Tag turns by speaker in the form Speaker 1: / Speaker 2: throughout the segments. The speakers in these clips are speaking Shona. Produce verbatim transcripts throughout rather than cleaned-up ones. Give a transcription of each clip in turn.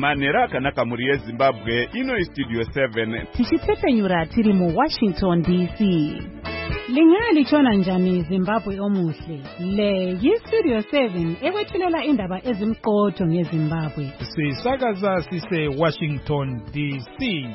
Speaker 1: Manera akanaka muri yeZimbabwe ino Studio seven.
Speaker 2: Tichitepfenyura tiri mu Washington D C. Lingali chona njani Zimbabwe omuhle. Le yi Studio seven ekwethulela indaba ezimqotho ngeZimbabwe.
Speaker 3: Sisakaza sise Washington D C.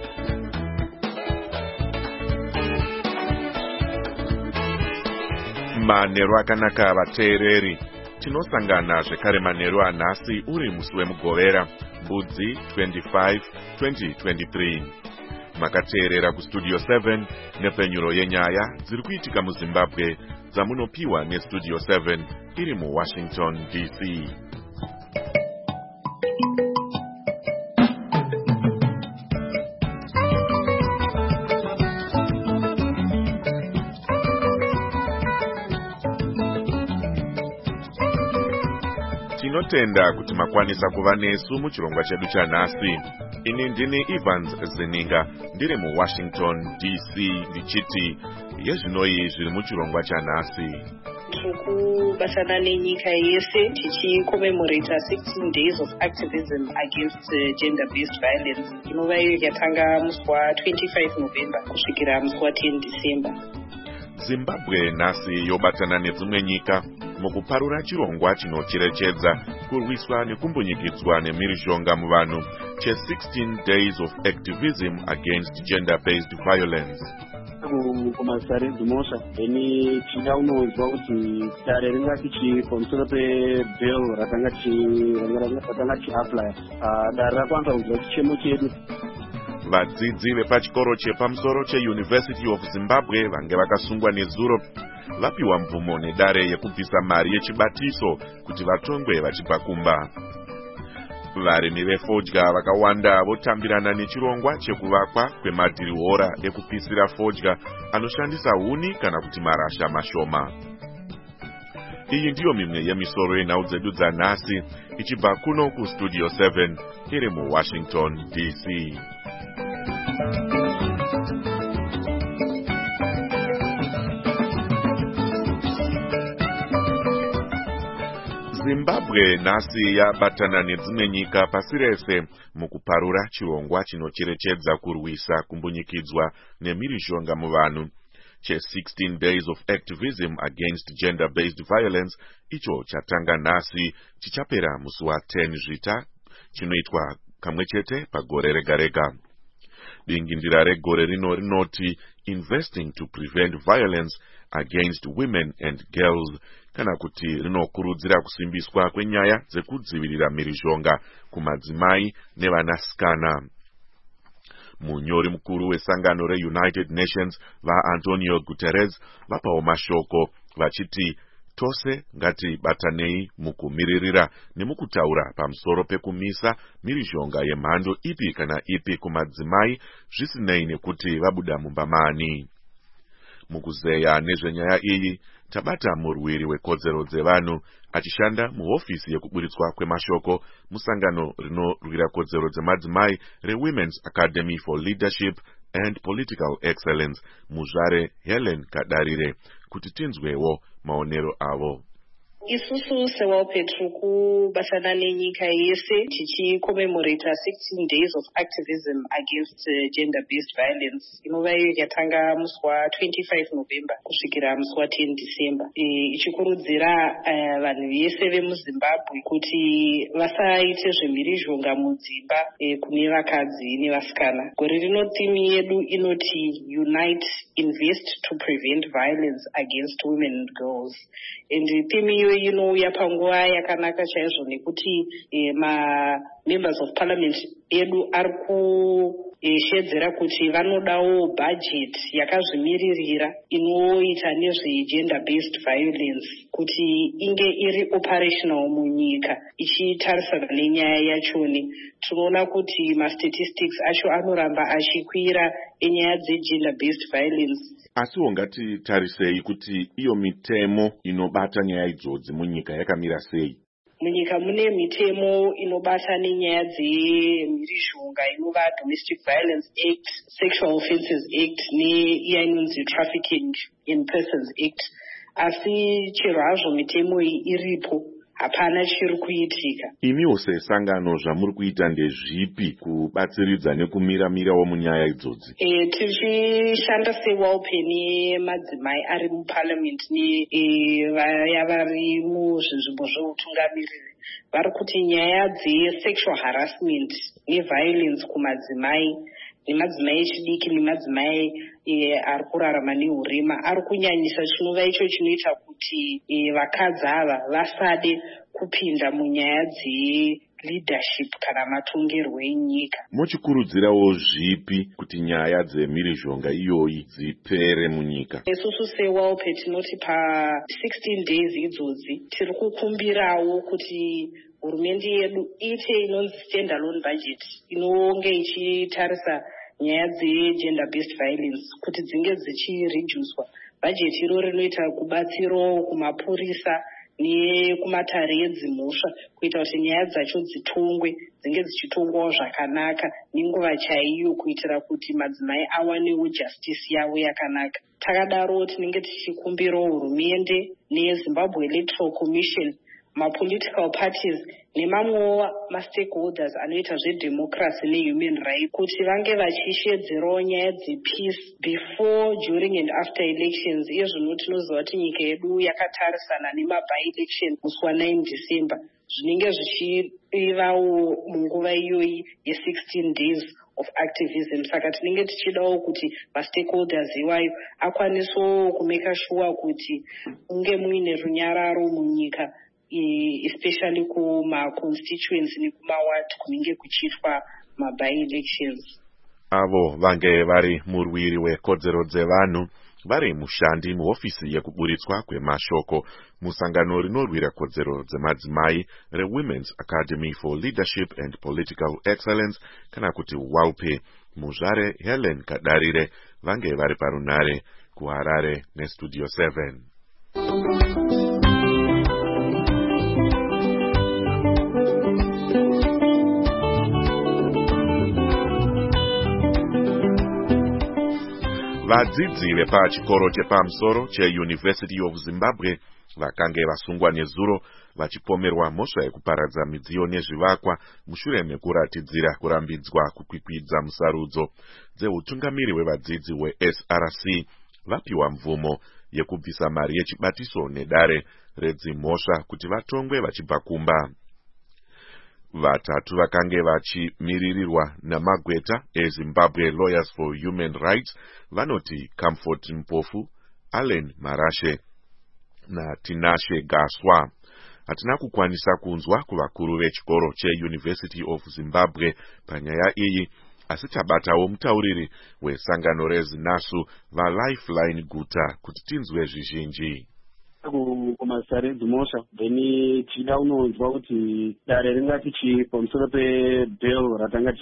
Speaker 4: Manero akanaka vateereri. Tinosangana zvekare manheru anhasi uri musi wemugovera Budzi twenty-five twenty twenty-three. Makateerera kuStudio seven nepfenyuro yenyaya dziri kuitika muZimbabwe dzamunopiwa neStudio seven iri muWashington D C. Tinotenda kuti makwanisa kuva nesu muchirongwa chedu chanhasi. Ini ndini Evans Zeninga ndiri muWashington D C ndichiti yezvinoi zviri muchirongwa chanhasi.
Speaker 5: Tikubatana nenyika yese tichikommemorata sixteen days of activism against uh, gender-based violence inova iyo yatanga musi wa twenty-five November kusvikira musi wa ten December.
Speaker 4: Zimbabwe nhasi yobatana nedzimwe nyika mukuparura chirongwa chinocherechedza kurwiswa nekumbunyikidzwa nemhirizhonga muvanhu che sixteen days of activism against gender-based violence.
Speaker 6: Kumasare dzimosha eni tingaunonzwa kuti dare ringati pamusoro pebill ratanga tiapply dare rakwanza kunzwa chichemo chedu.
Speaker 4: Vadzidzi vepachikoro chepamusoro cheUniversity of Zimbabwe vange vakasungwa nezuro vapiwa mvumo nedare yekubvisa mari yechibatiso kuti vatongwe vachibva kumba. Varimi vefodya vakawanda votambirana nechirongwa chekuvakwa kwemadhirihora ekupisira fodya anoshandisa huni kana kuti marasha mashoma. Iyi ndiyo mimwe yemisoro yenhau dzedu dzanhasi ichibva kuno kuStudio seven iri muWashington D C. Zimbabwe nhasi yabatana nedzimwe nyika pasi rese mukuparura chirongwa chinocherechedza kurwisa kumbunyikidzwa nemhirizhonga muvanhu che sixteen days of activism against gender-based violence icho chatanga nhasi chichapera musi wa ten Zvita chinoitwa kamwe chete pagore rega rega. Dingindira regore rino rinoti investing to prevent violence against women and girls kana kuti rinokurudzira kusimbiswa kwenyaya dzekudzivirira mhirizhonga kumadzimai nevanasikana. Munyori mukuru wesangano reUnited Nations vaAntonio Guterres vapawo mashoko vachiti tose ngatibatanei mukumiririra nemukutaura pamusoro pekumisa mhirizhonga yemhando ipi kana ipi kumadzimai zvisinei nekuti vabuda mumba mani. Mukuzeya nezvenyaya iyi tabata murwiri wekodzero dzevanhu achishanda muhofisi yekuburitswa kwemashoko musangano rinorwira kodzero dzemadzimai reWomen's Academy for Leadership and Political Excellence muzvare Helen Kadarire kuti tinzwewo maonero avo.
Speaker 5: Isusu sewalpetru kubatana nenyika yese tichikommemorata sixteen days of activism against uh, gender-based violence inova iyo yatanga musi wa twenty-five November kusvikira musi wa ten December ichikurudzira uh, vanhu vese vemuZimbabwe kuti vasaite zvemhirizhonga mudzimba uh, kune vakadzi nevasikana. Gore rino theme yedu inoti Unite, Invest to Prevent Violence Against Women and Girls. And theme iyo inouya panguva yakanaka chaizvo nekuti eh, ma members of parliament edu ari kushedzera kuti vanodawo budget yakazvimiririra inoita nezve gender based violence kuti inge iri operational munyika ichitarisana nenyaya yachoni. Tinoona kuti ma statistics acho anoramba achikwira enyaya dze gender based violence.
Speaker 4: Asi ungati tarisei kuti iyo mitemo inobata nyaya idzodzi munyika yakamira sei?
Speaker 5: Munyika mune mitemo inobata nenyaya dzemhirizhonga inova Domestic Violence Act, Sexual Offences Act neiya inonzi Trafficking in Persons Act. Asi chero hazvo mitemo iyi iripo hapana chiri kuitika.
Speaker 4: Imiwo sesangano zvamuri kuita ndezvipi kubatsiridza nekumira-mirawo munyaya idzodzi?
Speaker 5: E, tichishanda sewalpe nemadzimai ari muparliament nevaya vari muzvinzvimbo zveutungamiriri vari kuti nyaya dzesexual harassment neviolence kumadzimai nemadzimai echidiki nemadzimai e, ari kurarama neurema ari kunyanyisa chinova icho chinoita kuti e, vakadzi ava vasade kupinda munyaya dzeleadership kana matongerwo enyika.
Speaker 4: Muchikurudzirawo zvipi kuti nyaya dzemhirizhonga iyoyi dzipere munyika?
Speaker 5: Isusu sewalpe tinoti pa sixteen days idzodzi tiri kukumbirawo kuti hurumende yedu ite inonzi standalone budget inonge ichitarisa nyaya dzegender based violence kuti dzinge dzichireducwa. Budget iro rinoita kubatsiro kumapurisa nekumatare edzimhosva kuita kuti nyaya dzacho dzitongwe dzinge dzichitongwawo zvakanaka nenguva chaiyo kuitira kuti madzimai awanewo justice yavo yakanaka. Takadaro tinenge tichikumbirawo hurumende neZimbabwe Electoral Commission, mapolitical parties nemamwewo mastakeholders anoita zvedemocracy nehuman rights kuti vange vachishedzerawo nyaya dzepeace before, during and after elections. Iyo zvino tinoziva kuti nyika yedu yakatarisana nemabi-election musi wa9 December zvinenge zvichivawo munguva iyoyi ye16 days of activism. Saka tinenge tichidawo kuti mastakeholders iwayo akwanisewo kumeka sure kuti unge muine runyararo munyika, especially kuma-constituency nekuma-ward kunenge kuchiitwa mabi-elections.
Speaker 4: Avo vange vari murwiri wekodzero dzevanhu vari mushandi muhofisi yekuburitswa kwemashoko musangano rinorwira kodzero dzemadzimai reWomen's Academy for Leadership and Political Excellence kana kuti WALPE. Muzvare Helen Kadarire vange vari parunare kuHarare neStudio seven. Vadzidzi vepachikoro chepamusoro cheUniversity of Zimbabwe vakange vasungwa nezuro vachipomerwa mhosva yekuparadza midziyo nezvivakwa mushure mekuratidzira kurambidzwa kukwikwidza musarudzo dzeutungamiri hwevadzidzi hweS R C vapiwa mvumo yekubvisa mari yechibatiso nedare redzimhosva kuti vatongwe vachibva kumba. Vatatu vakange vachimiririrwa namagweta eZimbabwe Lawyers for Human Rights vanoti Comfort Mpofu, Allen Marashe naTinashe Gaswa. Hatina kukwanisa kunzwa kuvakuru vechikoro cheUniversity of Zimbabwe panyaya iyi, asi tabatawo mutauriri wesangano reZinasu vaLifeline Guta kuti tinzwe zvizhinji.
Speaker 6: kumasare edzimhosva then tichida unonzwa kuti dare ringati chii pamusoro pebill ratanga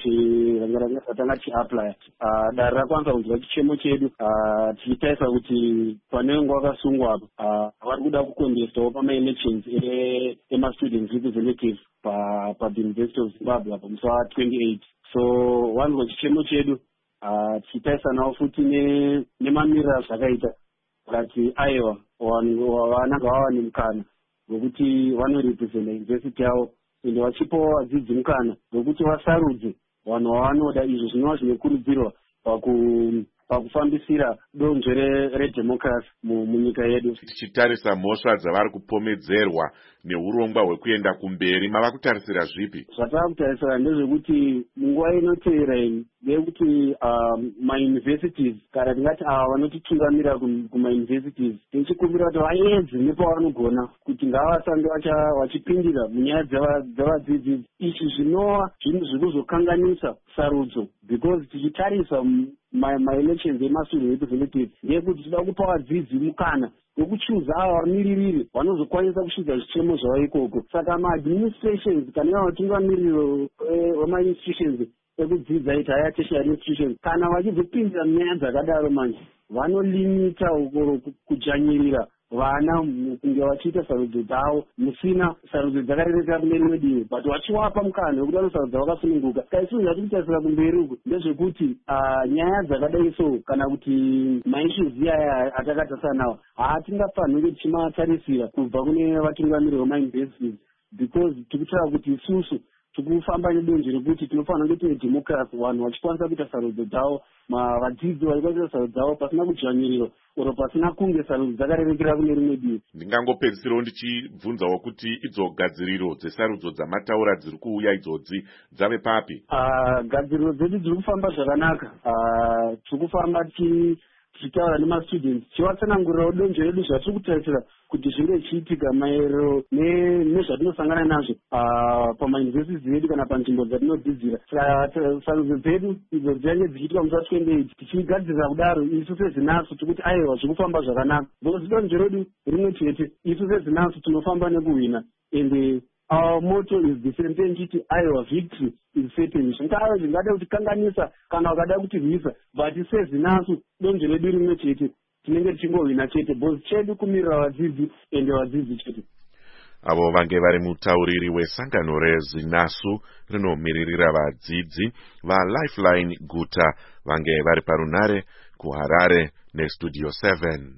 Speaker 6: tichiapply. Dare rakwanisa kunzwa chichemo chedu tichitarisa kuti pane nguva vakasungwa apa vari kuda kucontestawo pamaelections emastudent representative pauniversity of Zimbabwe apa musi wa twenty-eight. So wanzwa chichemo chedu tichitarisa nawo futi nemamiriro zvakaita kuti aiwa vananga vava nemukana wekuti vanorepresenta university yavo ende vachipawo vadzidzi mukana wekuti vasarudze vanhu vavanoda. Izvo zvinova zvinokurudzirwa pakufambisira donzvo redemocracy munyika yedu.
Speaker 4: Tichitarisa mhosva dzavari kupomedzerwa neurongwa hwekuenda kumberi, mava kutarisira zvipi?
Speaker 6: Zvatava kutarisira ndezvekuti munguva inotevera iyi ndeyekuti mauniversities kana tingati ava vanotitungamira kumauniversities tichikumbira kuti vaedze nepavanogona kuti ngavasange vachipindira munyaya dzavadzidzi. Izvi zvinova zvinhu zviri kuzokanganisa sarudzo because tichitarisa maelections emastudent representative ndeyekuti tinoda kupa vadzidzi mukana wekuchuza ava vamiririri vanozokwanisa kusvika zvichemo zvavo ikoko. Saka maadministrations kana iva vatungamiriro vamainstitutions ekudzidza iti haya tertiary institutions kana vachizopindira munyaya dzakadaro manje vanolimita kujanyirira vana kunge vachiita sarudzo dzavo musina sarudzo dzakarerekera kune rimwe divi but vachiwapa mukana wekuti vanosarudza vakasununguka. Saka isusu zvati kutarisira kumberi uku ndezvekuti nyaya dzakadai so kana kuti maissues iyaya atakatarisana nawo haatingafaniri tichimatarisira kubva kune vatungamiri vemauniversities because tikutaura kuti isusu tikufamba nedonzvo rekuti tinofanira kunge tine democracy, vanhu vachikwanisa kuita sarudzo dzavo, vadzidzi vachikwanisa sarudzo dzavo pasina kudzvanyiriro oro pasina kunge sarudzo dzakarerekera kune rimwe divi.
Speaker 4: Ndingangopedzisirawo ndichibvunzawo kuti idzo gadziriro dzesarudzo dzamataura dziri kuuya idzodzi dzave papi?
Speaker 6: Gadziriro dzedu dziri kufamba zvakanaka. Tiri kufamba tichitaura nemastudents tichivatsanangurirawo donzvo redu zvatiri kutarisira kuti zvinge zvichiitika maerero nezvatinosangana nazvo pamayunivhesiti edu kana panzvimbo dzatinodzidzira. Sarudzo dzedu idzo dzichange dzichiitika musi wa28 tichigadzirira kudaro isu sezinasu tikuti aiwa zviri kufamba zvakanaka because donzvo redu rimwe chete, isu sezinasu tinofamba nekuhwina ende our motto is the same thing, chiti aiwa victory is certain. Zvingava zvingada kutikanganisa kana vakada kutirwisa, but sezinasu donzvo redu rimwe chete, tinenge tichingohwina chete because chedu kumirira vadzidzi ende vadzidzi chete.
Speaker 4: Avo vange vari mutauriri wesangano rezinasu rinomiririra vadzidzi vaLifeline Guta vange vari parunare kuHarare neStudio seven.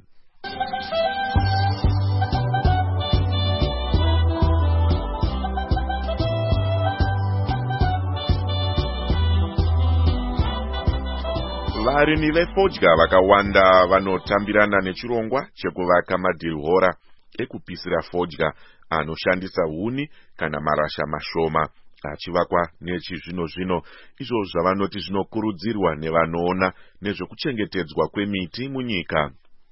Speaker 4: Varimi vefodya vakawanda vanotambirana nechirongwa chekuvaka madhirihora ekupisira fodya anoshandisa huni kana marasha mashoma achivakwa nechizvino zvino, izvo zvavanoti zvinokurudzirwa nevanoona nezvekuchengetedzwa kwemiti munyika.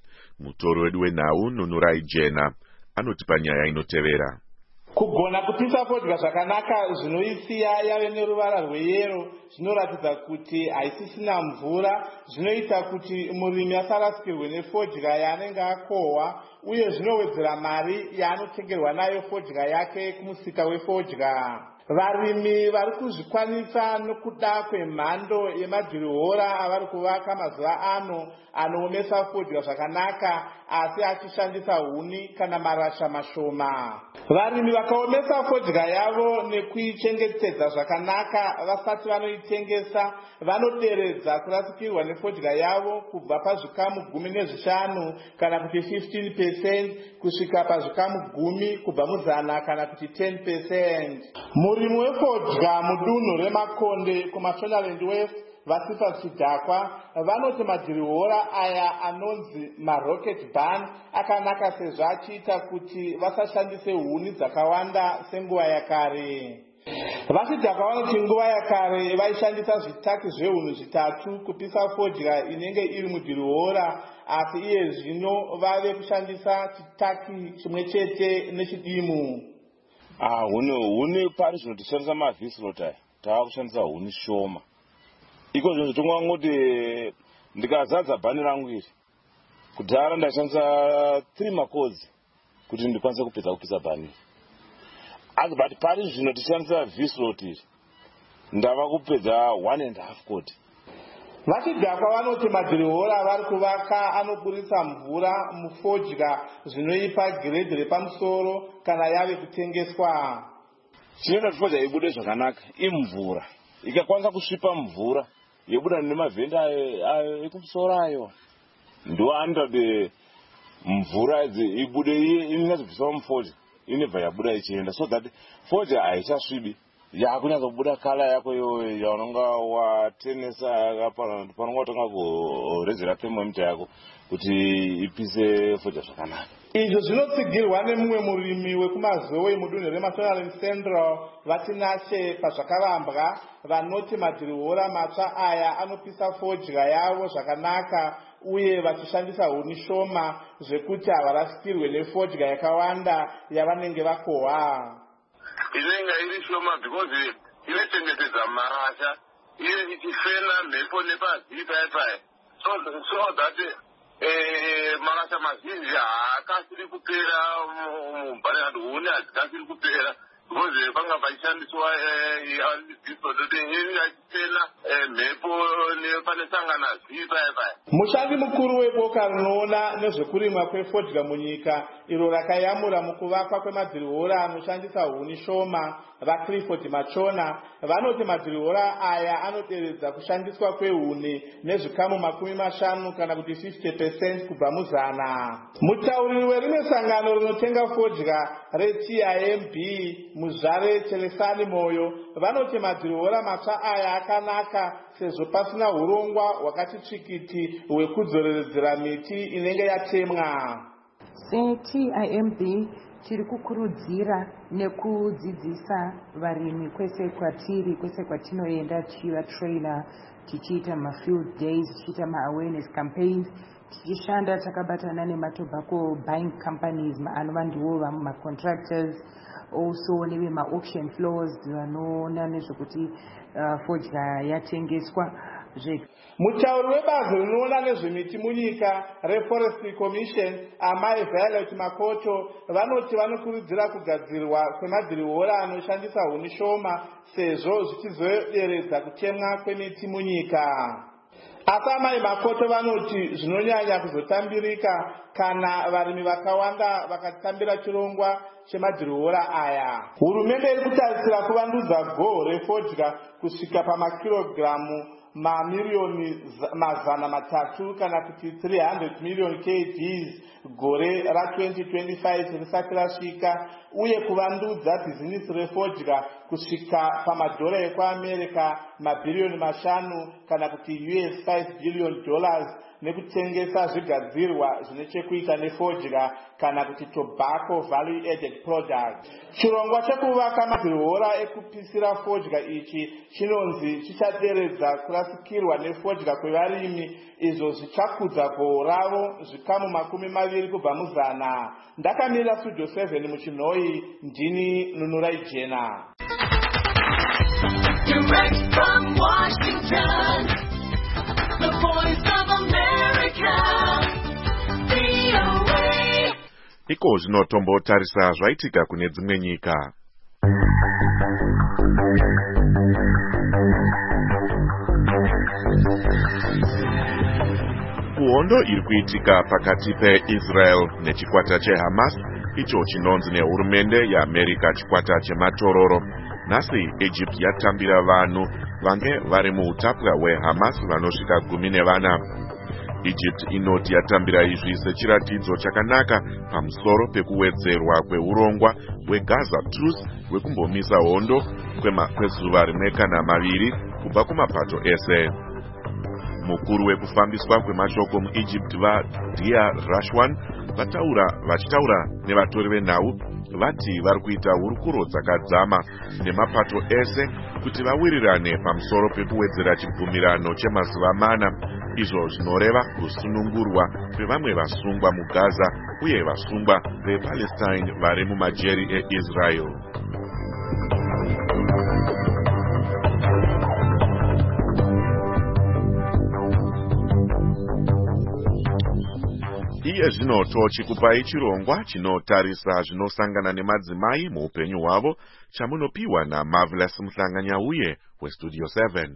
Speaker 4: Mutori wedu wenhau Nunurai Jena anotipa nyaya inotevera.
Speaker 7: Kugona kupisa fodya zvakanaka zvinoisiya yave neruvara rweyero zvinoratidza kuti haisisina mvura, zvinoita kuti murimi asarasikirwe nefodya yaanenge akohwa, uye zvinowedzera mari yaanotengerwa nayo fodya yake kumusika wefodya. Varimi vari kuzvikwanisa nokuda kwemhando yemadhirihora avari kuvaka mazuva ano anoomesa fodya zvakanaka asi achishandisa huni kana marasha mashoma. Varimi vakaomesa fodya yavo nekuichengetedza zvakanaka vasati vanoitengesa vanoderedza kurasikirwa nefodya yavo kubva pazvikamu gumi nezvishanu kana kuti fifteen percent kusvika pazvikamu gumi kubva muzana kana kuti ten percent. Murimi wefodya mudunhu reMakonde kuMashonaland West vasipa chidhakwa vanoti madhirihora aya anonzi marocket ban akanaka sezvo achiita kuti vasashandise huni dzakawanda senguva yakare. Vachidhakwa vanoti nguva yakare vaishandisa zvitaki zvehuni zvitatu kupisa fodya inenge iri mudhirihora, asi iye zvino vave kushandisa chitaki chimwe chete nechidimu.
Speaker 8: Ah, huni huni pari zvino tishandisa mavislot aya tava kushandisa huni shoma. Iko zvino tongangoti ndikazadza bhani rangu iri kudhara ndashandisa three makodzi kuti ndikwanise kupedza kupisa bhani. Asi but pari zvino tishandisa vislot iri ndava kupedza one and a half kodi.
Speaker 7: Vachidhakwa vanoti madhirihora vari kuvaka anoburisa mvura mufodya zvinoipa giredhi repamusoro kana yave kutengeswa.
Speaker 8: Chinoita kuti fodya ibude zvakanaka imvura, ikakwanisa kusvipa mvura yebuda nemavhenda ekumusoro ayo ndo anoita kuti mvura ibude inyatsobviswa mufodya inobva yabuda ichienda, so that fodya haichasvibi yakunyatsobuda kala yako iyoyo yaunonga watenesa panonga watanga kurezera thermometer yako kuti ipise fodya zvakanaka.
Speaker 7: Izvo zvinotsigirwa nemumwe murimi wekumazowe mudunhu reMashonaland Central vatinashe pazvakavambwa vanoti madhirihora matsva aya anopisa fodya yavo zvakanaka uye vachishandisa huni shoma zvekuti havarasikirwe nefodya yakawanda yavanenge vakohwa.
Speaker 9: Inenge iri shoma because inochengetedza marasha iye ichifena mhepo nepazii paya paya, so so that eh marasha mazhinji haakasiri kupera mubhari huni hadzikasiri kupera because panga paishandiswa isododeheri achipena mhepo nepanesangana zipa paya.
Speaker 7: Mushandi mukuru weboka rinoona nezvekurimwa kwefodya munyika iro rakayamura mukuvakwa kwemadhirihora anoshandisa huni shoma vaClifford Machona vanoti madhirihora aya anoderedza kushandiswa kwehuni nezvikamu makumi mashanu kana kuti fifty percent kubva muzana. Mutauriri werimwe sangano rinotenga fodya reT I M B muzvare Telesani Moyo vanoti madhirihora matsva aya akanaka sezvo pasina hurongwa hwakati tsvikiti hwekudzoreredzera miti inenge yatemwa.
Speaker 10: seT I M B tiri kukurudzira nekudzidzisa varimi kwese kwatiri kwese kwatinoenda tichivatraina tichiita mafield days tichiita maawareness campaigns tichishanda takabatana nematobacco buying companies anova ndiwo vamacontractors also nevema-auction floors vanoona nezvekuti uh, fodya yatengeswa.
Speaker 7: Mutauri webazi rinoona nezvemiti munyika reForestry Commission Amai Violet Makoto vanoti vanokurudzira kugadzirwa kwemadhirihora anoshandisa huni shoma sezvo zvichizoderedza kutemwa kwemiti munyika. Asi Amai Makoto vanoti zvinonyanya kuzotambirika kana varimi vakawanda vakatambira chirongwa chemadhirihora aya. Hurumende iri kutarisira kuvandudza goho refodya kusvika pamakirogiramu mamiliyoni mazana matatu kana kuti three hundred million kgs gore ra twenty twenty-five risati rasvika uye kuvandudza bhizinisi refodya kusvika pamadhora ekuAmerica mabhiriyoni mashanu kana kuti U S five billion dollars nekutengesa zvigadzirwa zvine chekuita nefodya kana kuti tobacco value added product. Chirongwa chekuvaka madhirihora ekupisira fodya ichi chinonzi chichaderedza kurasikirwa nefodya kwevarimi izvo zvichakudza goho ravo zvikamu makumi maviri kubva muzana. Ndakamira Studio seven muchinhoi ndini Nunurai Jena.
Speaker 11: Direct from Washington, the voice of America, V O A.
Speaker 4: Iko zvinotombotarisa zvaitika kune dzimwe nyika. Kuhondo iri kuitika pakati peIsrael nechikwata cheHamas icho chinonzi nehurumende yeAmerica chikwata chematororo. Nhasi Egypt yatambira vanhu vange vari muutapwa hweHamas vanosvika gumi nevana. Egypt inoti yatambira izvi sechiratidzo chakanaka pamusoro pekuwedzerwa kweurongwa hweGaza Truce hwekumbomisa hondo kwezuva rimwe kana maviri kubva kumapato ese. Mukuru wekufambiswa kwemashoko muEgypt vaDia Rashwan vataura vachitaura nevatori venhau vati vari kuita hurukuro dzakadzama nemapato ese kuti vawirirane pamusoro pekuwedzera chibvumirano chemazuva mana, izvo zvinoreva kusunungurwa kwevamwe vasungwa muGaza uye vasungwa vePalestine vari mumajeri eIsrael. Iye zvino tochikupai chirongwa chinotarisa zvinosangana nemadzimai muupenyu hwavo chamunopiwa naMarvelous Mhlanganyauye weStudio seven.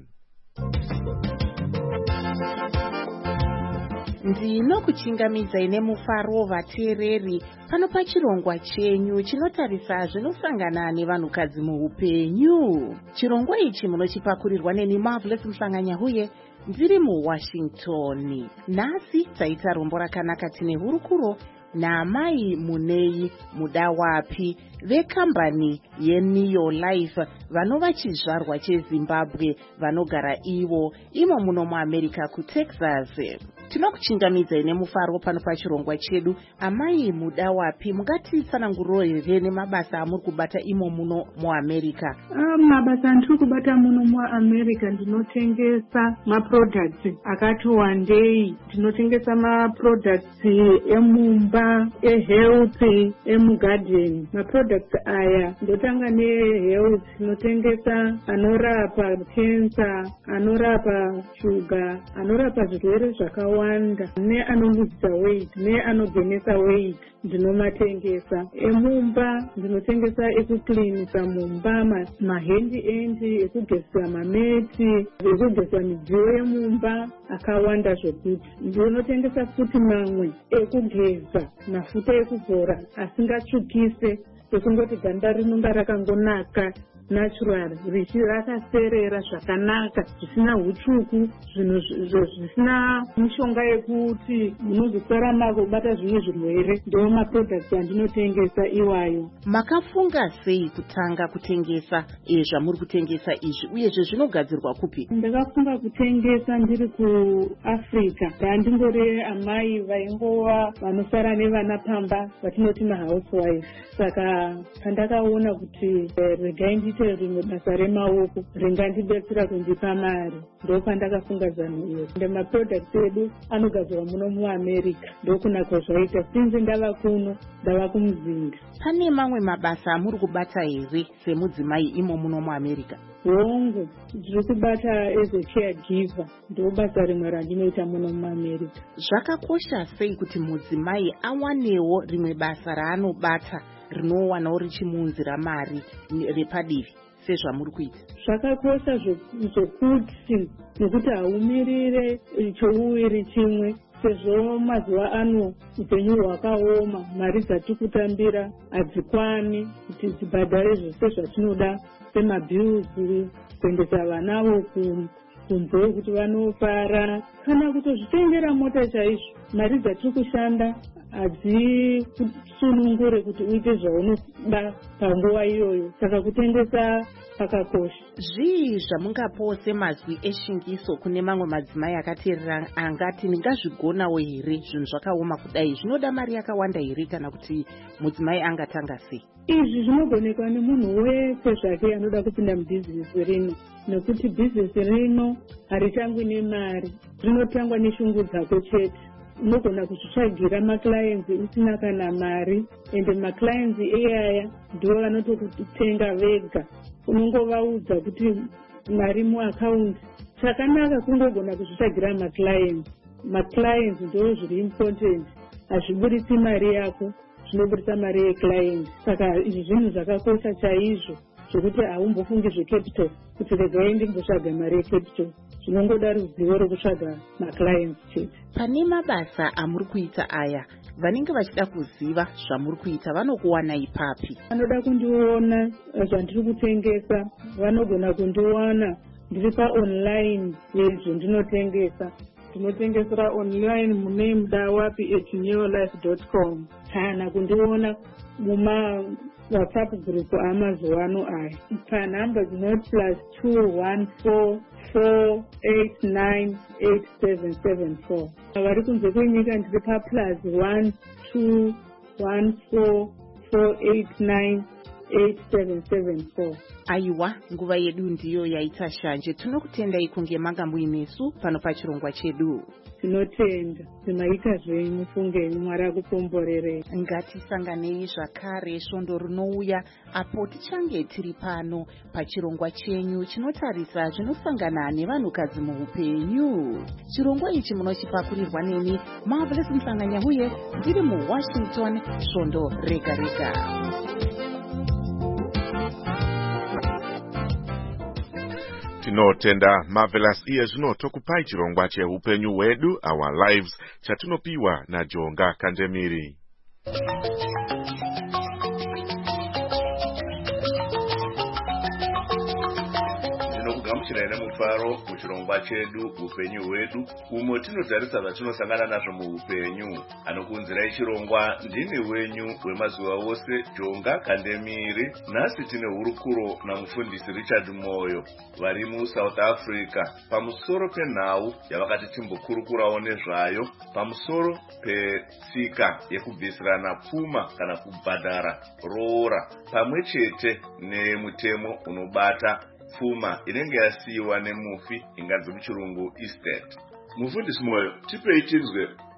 Speaker 12: Ndinokuchingamidzai nemufaro vateereri pano pachirongwa chenyu chinotarisa zvinosangana nevanhukadzi muupenyu. Chirongwa ichi munochipakurirwa neni Marvelous Mhlanganyauye ndiri muWashington. Nhasi taita rombo rakanaka tine hurukuro naamai Munei Mudawapi vekambani yeNeo Life vanova chizvarwa cheZimbabwe vanogara ivo imo muno muAmerica kuTexas. Tinokuchingamidzai nemufaro pano pachirongwa chedu. Amai Mudawapi, mungatitsanangurire nemabasa amuri kubata imo muno muAmerica?
Speaker 13: Uh, mabasa andiri kubata muno muAmerica ndinotengesa maproducts akati wandei. Ndinotengesa maproducts emumba ehealth emugarden. Maproducts aya ndotanga nehealth inotengesa anorapa cancer, anorapa shuga, anorapa zvirwere zvakawanda, neanoluzisa weight neanogainisa weight ndinomatengesa. Emumba ndinotengesa ekuklinisa mumba, mahendi endi ekugezesa mameti, ekugezesa midziyo yemumba akawanda zvokuti. Ndinotengesa futi mamwe ekugeza, mafuta ekuzora asingatsvukise, ekungoti ganda rinonga rakangonaka natural, richi rakaserera zvakanaka, zvisina utsvuku, zvinhu zvisina mishonga yekuti munozosara makubata zvimwe zvirwere. Ndiwo maproducts andinotengesa iwayo.
Speaker 12: Makafunga sei kutanga kutengesa zvamuri kutengesa izvi, uyezve zvinogadzirwa kupi?
Speaker 13: Ndakafunga kutengesa ndiri kuAfrica. Ndandingori amai vaingova vanosara nevana pamba, vatinoti mahousewife. Saka pandakaona kuti regai ndiite rimwe basa remaoko ringandidetsera kundipa mari, ndo pandakafunga zano iro. Ende maproducts edu anogadzirwa muno muAmerica, ndokunaka zvaita. Sinzi ndava kuno, ndava kumuzinda.
Speaker 12: Pane mamwe mabasa amuri kubata here semudzimai imo muno muAmerica?
Speaker 13: Hongu, ndiri kubata as a caregiver, ndo basa rimwe randinoita muno muAmerica.
Speaker 12: Zvakakosha sei kuti mudzimai awanewo rimwe basa raanobata rinowanawo richimunzira mari repadivi sezvamuri kuita?
Speaker 13: Zvakakosha zvokuti nekuti haumirire chouwiri chimwe, sezvo mazuva ano upenyu hwakaoma, mari dzatikutambira hadzikwani kuti dzibhadhare zvose zvatinoda semabhiuzi, kuendesa vanavo kunze kuti vanofara, kana kutozvitengera mota chaizvo. Mari dzatiri kushanda hadzikusunungure kuti uite zvaunoda panguva iyoyo, saka kutengesa pakakosha.
Speaker 12: Zvii zvamungapawo semazwi eshingiso kune mamwe madzimai akateerera angati ndingazvigonawo here zvinhu zvakaoma kudai, zvinoda mari yakawanda here, kana kuti mudzimai angatanga sei?
Speaker 13: Izvi zvinogonekwa nemunhu wese zvake anoda kupinda mubhizinesi rino, nekuti bhizinesi rino haritangwi nemari, rinotangwa neshungu dzako chete. Unogona kuzvitsvagira maclients usina kana mari, ende maclients iyaya ndivo vanotokutenga vega. Unongovaudza kuti mari muaccount. Chakanaka kungogona kuzvitsvagira maclients. Maclients ndivo zviri important, hazviburitsi mari yako, zvinoburitsa mari yeclient. Saka izvi zvinhu zvakakosha chaizvo, zvokuti haumbofungi zvecapital kuti regai ndimbotsvaga mari yecapital. Zvinongoda ruzivo rokutsvaga maclients chete.
Speaker 12: Pane mabasa amuri kuita aya, vanenge vachida kuziva zvamuri kuita vanokuwanai papi?
Speaker 13: Vanoda kundiona zvandiri kutengesa, vanogona kundiwana ndiri paonline yezvandinotengesa. Ndinotengesera online mune mudawapi at neolife dot com, kana kundiona muma WhatsApp group amazuva ano aya panhamba dzinoti plus two one four four eight nine eight seven seven four. Vari kunze kwenyika ndiri pa plus one two one four four eight nine eight seven seven four.
Speaker 12: Aiwa, nguva yedu ndiyo yaita shanje. Tinokutendai kunge manga muinesu pano pachirongwa chedu.
Speaker 13: Tinotenda timaita zvenyu, funge Mwari akupomborerei.
Speaker 12: Ngatisanganei zvakare svondo rinouya apo tichange tiri pano pachirongwa chenyu chinotarisa zvinosangana nevanhukadzi muupenyu. Chirongwa ichi munochipakurirwa neni Marvelous Msanganyahuye, ndiri muWashington. Svondo rega rega.
Speaker 4: Tinotenda Marvelous iye zvino tokupai chirongwa cheupenyu hwedu, Our Lives, chatinopiwa naJonga Kandemiri.
Speaker 14: Tinokugamuchirai nemufaro muchirongwa chedu upenyu hwedu, umo tinotarisa zvatinosangana nazvo muupenyu. Anokunzirai chirongwa ndini wenyu wemazuva ose, Jonga Kandemiri. Nhasi tine hurukuro namufundisi Richard Moyo vari muSouth Africa pamusoro penhau yavakati timbokurukurawo nezvayo, pamusoro petsika yekubvisirana pfuma kana kubhadhara roora, pamwe chete nemutemo unobata pfuma inenge yasiyiwa nemufi inganzi muchirungu estate. Mufundisi Moyo, tipei tinzwe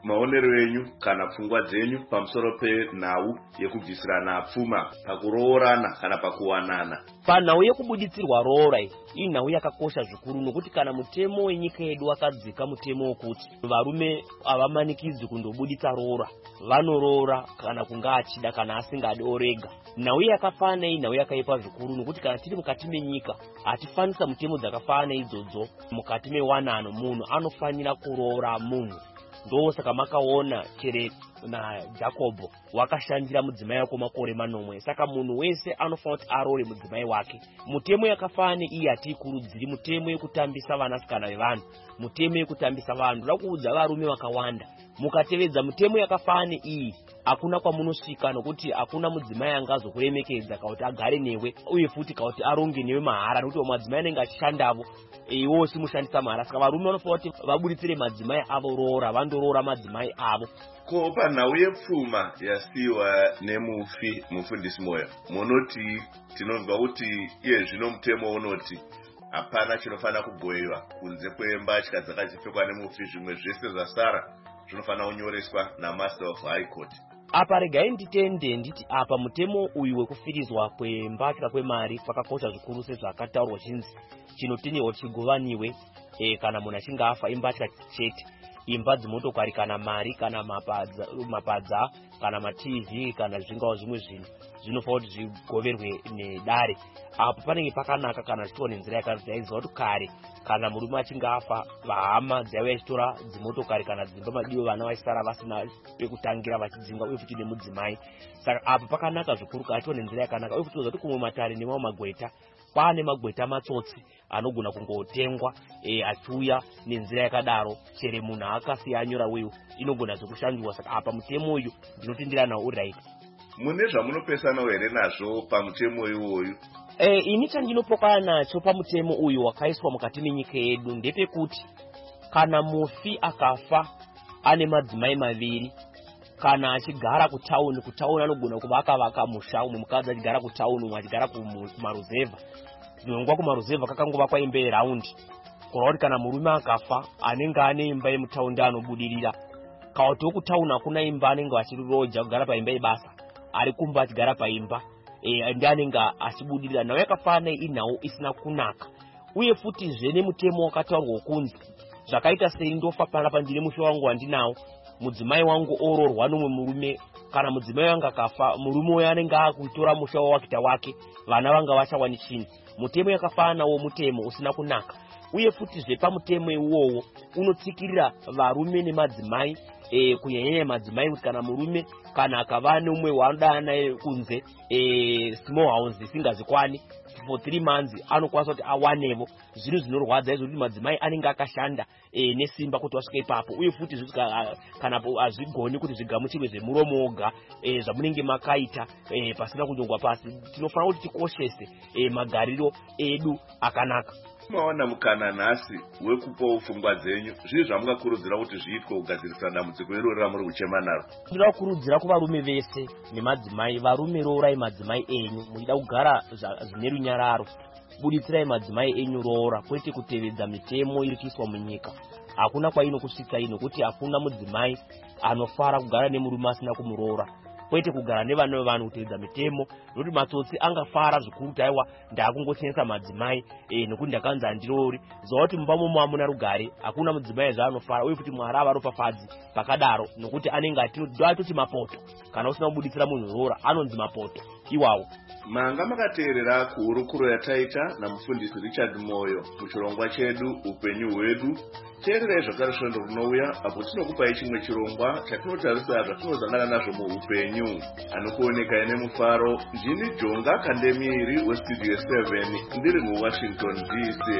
Speaker 14: maonero enyu kana pfungwa dzenyu pamusoro penhau yekubvisirana pfuma pakuroorana kana pakuwanana?
Speaker 15: Panhau yekubuditsirwa roora iyi nhau yakakosha zvikuru nokuti kana mutemo wenyika yedu wakadzika mutemo wokuti varume havamanikidzwi kundobuditsa roora, vanoroora kana kunga achida kana asingadi orega. Nhau yakafana iyi nhau yakaipa zvikuru nokuti kana tiri mukati menyika hatifanisa mutemo dzakafana idzodzo. Mukati mewanano munhu anofanira kuroora munhu. Ndo saka makaona chere naJakobho wakashandira mudzimai wake makore manomwe. Saka munhu wese anofanira kuti aroore mudzimai wake. Mutemo yakafana iyi hatikurudziri mutemo yekutambisa vanasikana vevanhu, mutemo yekutambisa vanhu. Ndoda kuudza varume vakawanda, mukatevedza mutemo yakafana iyi hakuna kwamunosvika nokuti hakuna mudzimai angazokuremekedza kuti agare newe uye futi kuti aronge newe mahara nokuti madzimai anenge achishandavo iwo simushandisa mahara. Saka varume vanofanira kuti vabuditsire madzimai avo roora, vandoroora madzimai avo.
Speaker 14: Ko panhau yepfuma yasiyiwa nemufi mufundisi Moyo, munoti tinonzwa kuti iye zvino mutemo unoti hapana chinofanira kugoyiwa kunze kwembatya dzakachipfekwa nemufi, zvimwe zvese zvasara zvinofanira kunyoreswa naMaster of High Court.
Speaker 15: Apa regai nditende nditi apa mutemo uyu wekufirizwa kwembatya kwemari kwakakosha zvikuru sezvakataurwa chinzi chinotenderwa chigovaniwe e, kana munhu achinge afa imbatya chete, imba dzimotokari kana mari kana mapadza, mapadza kana maTV kana zvingawo zvimwe zvinhu zvinofanira kuti zvigoverwe nedare. Apo panenge pakanaka kana zvichiwa nenzira yakadzaidzwa kuti kare kana murume achinge afa vahama dzaiva ichitora dzimotokari kana dzimba madiwo vana vaisara vasina pekutangira vachidzinga uye futi nemudzimai. Saka apo pakanaka zvikuru kachiwa nenzira yakanaka uye futi kuti kumwe matare nemamwe magweta pane magweta matsotsi anogona kungotengwa e, achiuya nenzira yakadaro chere munhu akasiya anyora weyo inogona zvekushandurwa. Saka apa mutemo uyu ndinotenderana uri right.
Speaker 14: Mune zvamunopesana here nazvo pamutemo iwoyu?
Speaker 15: Eh, ini chandinopokana nacho pamutemo uyu wakaiswa mukati menyika yedu ndepekuti kana mufi akafa ane madzimai maviri kana achigara kutauni, kutauni anogona kuva akavaka musha, umwe mukadzi achigara kutauni umwe achigara kumaruzevha. Nongwa kumaruzevha kakangovakwa imba yeraundi kureva kuti kana murume akafa anenge ane imba yemutaundi anobudirira, kauti wokutauni hakuna imba anenge achiroja kugara paimba yebasa, ari kumba achigara paimba e, ndi anenge achibudirira. Nhau yakafana inhau isina kunaka uye futi zvene mutemo wakataurwa kunzi zvakaita sei ndofa panapa ndine musho wangu wandinawo, mudzimai wangu ororwa nomwe murume, kana mudzimai wangu akafa murume uyo anenge akutora musha wawakita wake, vana vanga vachawani chini. Mutemo yakafanawo mutemo usina kunaka uye futi zvepamutemo iwowo unotsikirira varume nemadzimai e, kunyanyanya madzimai kuti kana murume kana akava neumwe waanoda naye kunze e, small house isingazikwani for three months anokwanisa kuti awanevo. Zvinhu zvinorwadza izvo kuti madzimai anenge akashanda e, nesimba kuti wasvika ipapo uye futi zviti kana hazvigoni kuti zvigamuchirwe zvemuromo woga e, zvamunenge makaita e, pasina kunyongwa pasi. Tinofanira kuti tikoshese e, magariro edu akanaka.
Speaker 14: Mawana mukana nhasi wekupawo pfungwa dzenyu, zvii zvamungakurudzira kuti zviitwe kugadzirisa dambudziko iroro ramuri kuchema naro?
Speaker 15: Ndinoda kukurudzira kuvarume vese nemadzimai, varume roorai madzimai enyu, muchida kugara zvine runyararo buditsirai madzimai enyu roora, kwete kutevedza mitemo iri kuiswa munyika. Hakuna kwainokusvika ino kuti hakuna mudzimai anofara kugara nemurume asina kumuroora, kwete kugara nevana vevanhu kutevedza mitemo, nokuti matsotsi angafara zvikuru kuti aiwa ndakungochenesa madzimai e, nokuti ndakanzi handiroori. Zvakuti mumba momo hamuna rugare, hakuna mudzimai zvaanofara uye futi Mwari avaropafadzi pakadaro nokuti anenge atoti mapoto. Kana usina kubuditsira munhu roora anonzi mapoto iwawo.
Speaker 14: Manga makateerera kuhurukuro yataita namufundisi Richard Moyo muchirongwa chedu upenyu hwedu. Teererai zvakare svondo rinouya apo tinokupai chimwe chirongwa chatinotarisa zvatinozangana nazvo muupenyu. Anokuoneka ine mufaro, ndini Jonga Kandemiri westudio seven ndiri muWashington D C.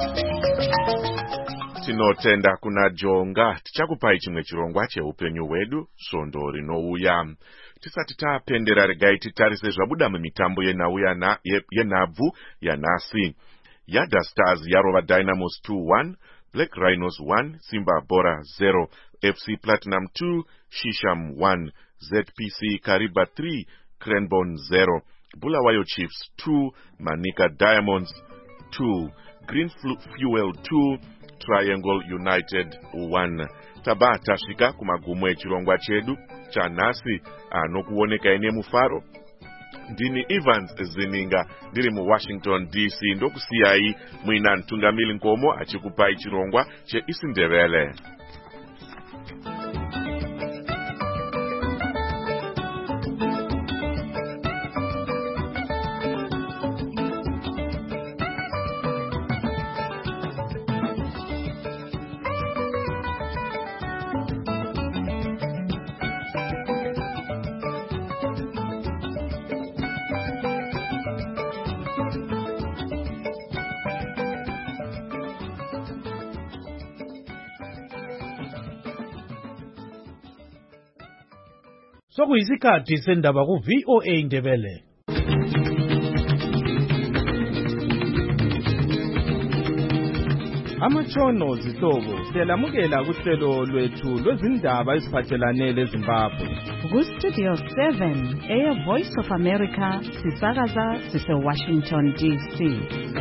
Speaker 4: Tinotenda kuna Jonga. Tichakupai chimwe chirongwa cheupenyu hwedu svondo rinouya. Tisati tapendera regai titarise zvabuda mumitambo yenhauya yenhabvu yanhasi. Yada Stars yarova Dynamos two one, Black Rhinos one, Simba Bora zero, F C Platinum two, Shisham one, Z P C Kariba three, Cranbourne zero, Bulawayo Chiefs two, Manika Diamonds two, Green Fuel two, Triangle United one. taba tasvika kumagumo echirongwa chedu chanhasi anokuoneka ine mufaro. Ndini Evans Zininga ndiri muWashington D C ndokusiyai muina Ntungamili Nkomo achikupai chirongwa cheIsindebele.
Speaker 3: Sokuyisikhathi sendaba ku V O A Ndebele.
Speaker 16: Amatshono zihlobo siyalamukela kuhlelo lwethu lwezindaba eziphathelane leZimbabwe.
Speaker 2: Ku Studio seven, Air Voice of America, sisakaza sise Washington D C.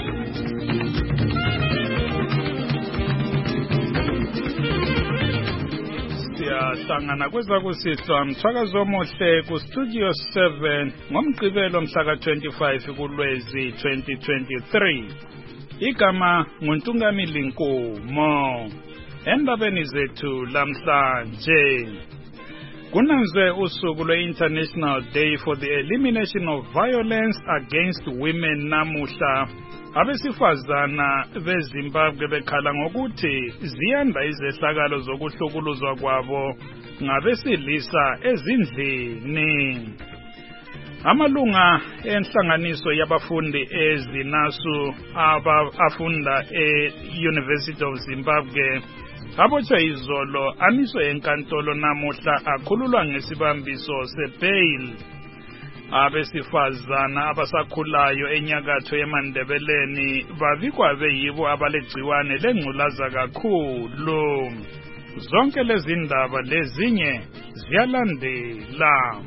Speaker 3: Siyahlangana kwezakusihlwa mthwakazo omuhle ku Studio seven ngomgqibelo mhla ka twenty-five kuLwezi twenty twenty-three. Igama nguNtungamili Nkomo. Endabeni zethu lamhlanje kunanzwe usuku lwe-International Day for the Elimination of Violence Against Women namuhla. Abesifazana beZimbabwe bekhala ngokuthi ziyanda izehlakalo zokuhlukuluzwa kwabo ngabesilisa ezindlini. Amalunga enhlanganiso yabafundi ezinasu abafunda e-University of Zimbabwe abotshwe izolo amiswe enkantolo namuhla akhululwa ngesibambiso sebail. Abesifazana abasakhulayo enyakatho yeMandebeleni babikwa beyibo abalegciwane lengculaza kakhulu. Zonke lezi ndaba lezinye ziyalandela.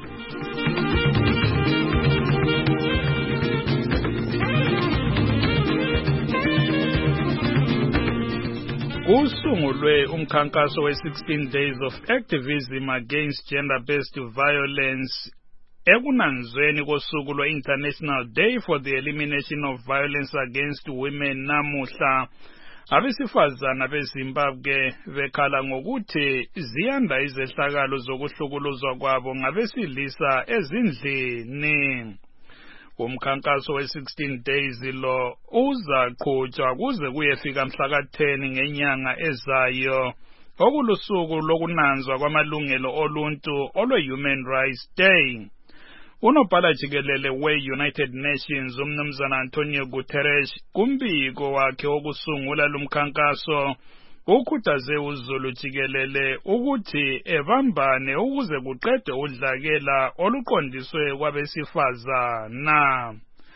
Speaker 3: Kusungulwe umkhankaso we sixteen days of activism against gender-based violence ekunanzweni kosuku lwe-International Day for the Elimination of Violence Against Women namuhla. Abesifazana beZimbabwe bekhala ngokuthi ziyanda izehlakalo zokuhlukuluzwa kwabo ngabesilisa ezindlini. Umkhankaso we sixteen days lo uzaqhutshwa kuze kuyefika mhla ka ten ngenyanga ezayo, okulusuku lokunanzwa kwamalungelo oluntu olwe-Human Rights Day. Unobhala jikelele we-United Nations umnumzana Antonio Guterres kumbiko wakhe wokusungula lumkhankaso ukhuthaze uzulu jikelele ukuthi ebambane ukuze kuqedwe udlakela oluqondiswe kwabesifazana.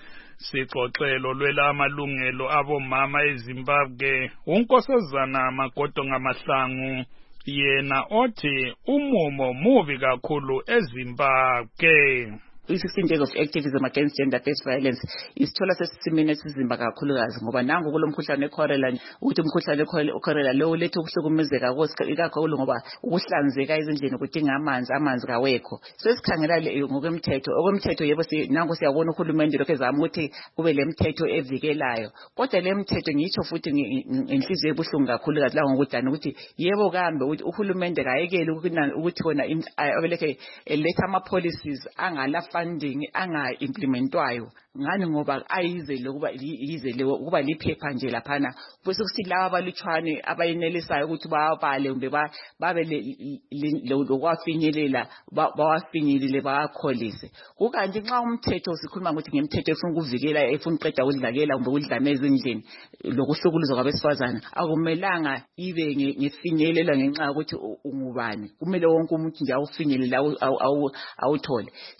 Speaker 3: Sixoxelo lwela amalungelo abomama eZimbabwe unkosazana Magodo Ngamahlangu yena othi umumo mubi kakhulu eZimbabwe.
Speaker 17: sixteen days of activism against gender-based violence isithola sesimene esizimba kakhulukazi ngoba nangu kulomkhuhlane we-cholera ukuthi umkhuhlane we-cholera lo ulethe ukuhlukumezeka ikakhulu ngoba ukuhlanzeka ezindlini kudinga amanzi amanzi kawekho. So sikhangela ngokwemthetho okwemthetho yebo nangu siyabona uhulumende lokho ezama ukuthi kube lemthetho evikelayo, kodwa lemthetho ngitsho futhi ngenhliziyo ebuhlungu kakhulukazi la ngokudana ukuthi yebo kambe ukuthi uhulumende kayekele ukuthi khona abeleke letha ama policies angala funding anga implementwayo ngani ngoba ayizele kuba yizele kuba liphepha nje laphana bese kusithi laba abalutshwane abayinelisayo ukuthi babale kumbe babe lokwafinyelela bawafinyelele bakholise. Kukanti nxa umthetho sikhuluma ukuthi ngemthetho efuna ukuvikela efuna uqeda udlakela kumbe udlameza endlini lokuhlukuluzwa kwabesifazana akumelanga ibe ngefinyelela ngenxa ukuthi ungubani, kumele wonke umuntu nje awufinyelela awuthole. Sikhangela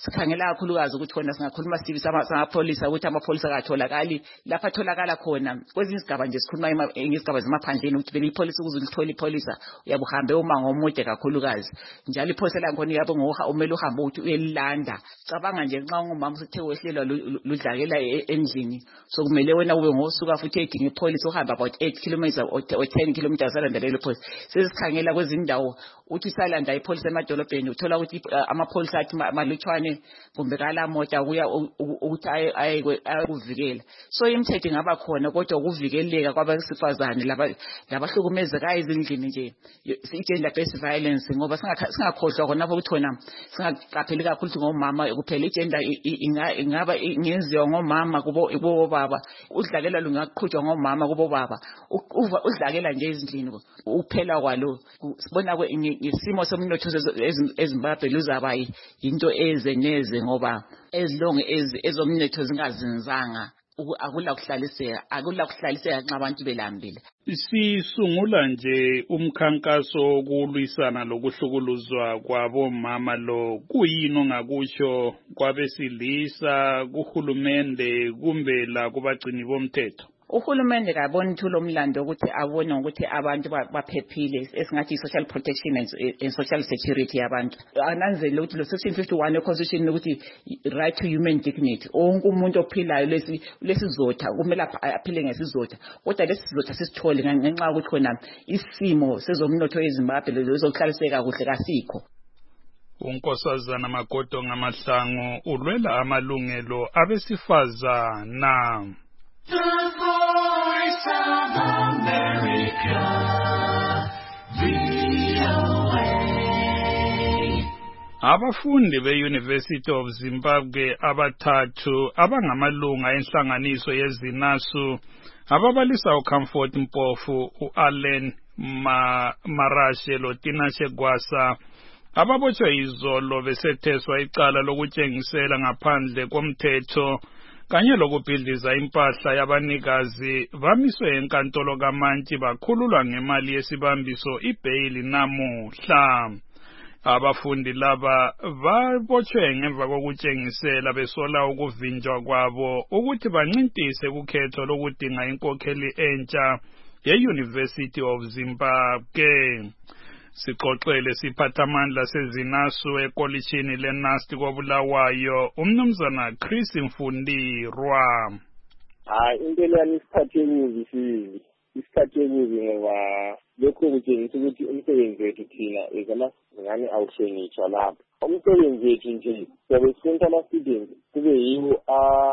Speaker 17: sikhala kakhulukazi ukuthi khona singakhuluma sibi samapholisa ukuthi amapholisa akatholakali lapha atholakala khona kwezinye izigaba nje sikhuluma ngezigaba zemaphandleni ukuthi beli police ukuze lithola ipolisa uyabuhambe uma ngomude kakhulukazi njalo ipolisa la ngone yabo ngoha umele uhambe ukuthi uyelanda cabanga nje nxa ungumama usithe wehlelwa ludlakela endlini so kumele wena ube ngosuka futhi edinga ipolice uhamba about eight kilometers or ten kilometers alanda lelo police sesikhangela kwezindawo uthi salanda ipolice emadolobheni uthola ukuthi amapholisa athi malutshwane kumbe kala mota kuya ukuthi ayekuvikela so imithetho ingaba khona kodwa ukuvikeleka kwabesifazane laba labahlukumezeka ezindlini nje i-gender based violence ngoba singakhohlwa khona lapho ukuthi khona singaqapheli kakhulu ukuthi ngomama kuphela i-gender ingaba ingenziwa ngomama kubo baba udlakela lungaqhutshwa ngomama kubo baba udlakela nje ezindlini uphela kwalo sibona ngesimo somnotho eZimbabwe luzaba into eze neze ngoba ezilonge ezomnotho zingazinzanga akula kuhlaliseka akula kuhlaliseka nxa abantu belambile.
Speaker 3: Sisungula nje umkhankaso wokulwisana lokuhlukuluzwa kwabomama lo kuyini ongakusho kwabesilisa kuhulumende kumbe la kubagcini bomthetho?
Speaker 17: Uhulumende kaboni thulo umlando ukuthi abone ukuthi abantu baphephile esingathi social protection and social security yabantu ananzele ukuthi lo section fifty-one econstitution ukuthi right to human dignity onke umuntu ophilayo lesi lesizotha kumele aphile ngesizotha kodwa lesizotha sisithole ngenxa ukuthi khona isimo sezomnotho eZimbabwe lezokuhlaliseka kuhle kasikho.
Speaker 3: Unkosazana Magodo Ngamahlangu ulwela amalungelo abesifazana.
Speaker 11: The Voice of America, V O A.
Speaker 3: Abafundi be-University of Zimbabwe abathathu abangamalunga enhlanganiso yeZinasu ababalisa uComfort Mpofu, uAllen Ma Marashe loTinashe Gwasa ababotshwe izolo besetheswa icala lokutshengisela ngaphandle komthetho kanye lokubhidliza impahla yabanikazi bamiswe enkantolo kaMantshi bakhululwa ngemali yesibambiso ibail namuhla. Abafundi laba babotshwe ngemva kokutshengisela besola ukuvinjwa kwabo ukuthi bancintise ukhetho lokudinga inkokheli entsha ye-University of Zimbabwe. Sixoxele siphathamandla seZinasu ekolishini leNasti koBulawayo umnumzana Chris Mfundirwa.
Speaker 18: Hayi into leyani isikhathi kubi sizi isikhathi kubi ngoba lokho kutshengisa ukuthi umsebenzi wethu thina ezamazingane awuhlonitshwa lapho. Umsebenzi wethu nje siyabefunda ama-students kube yiwo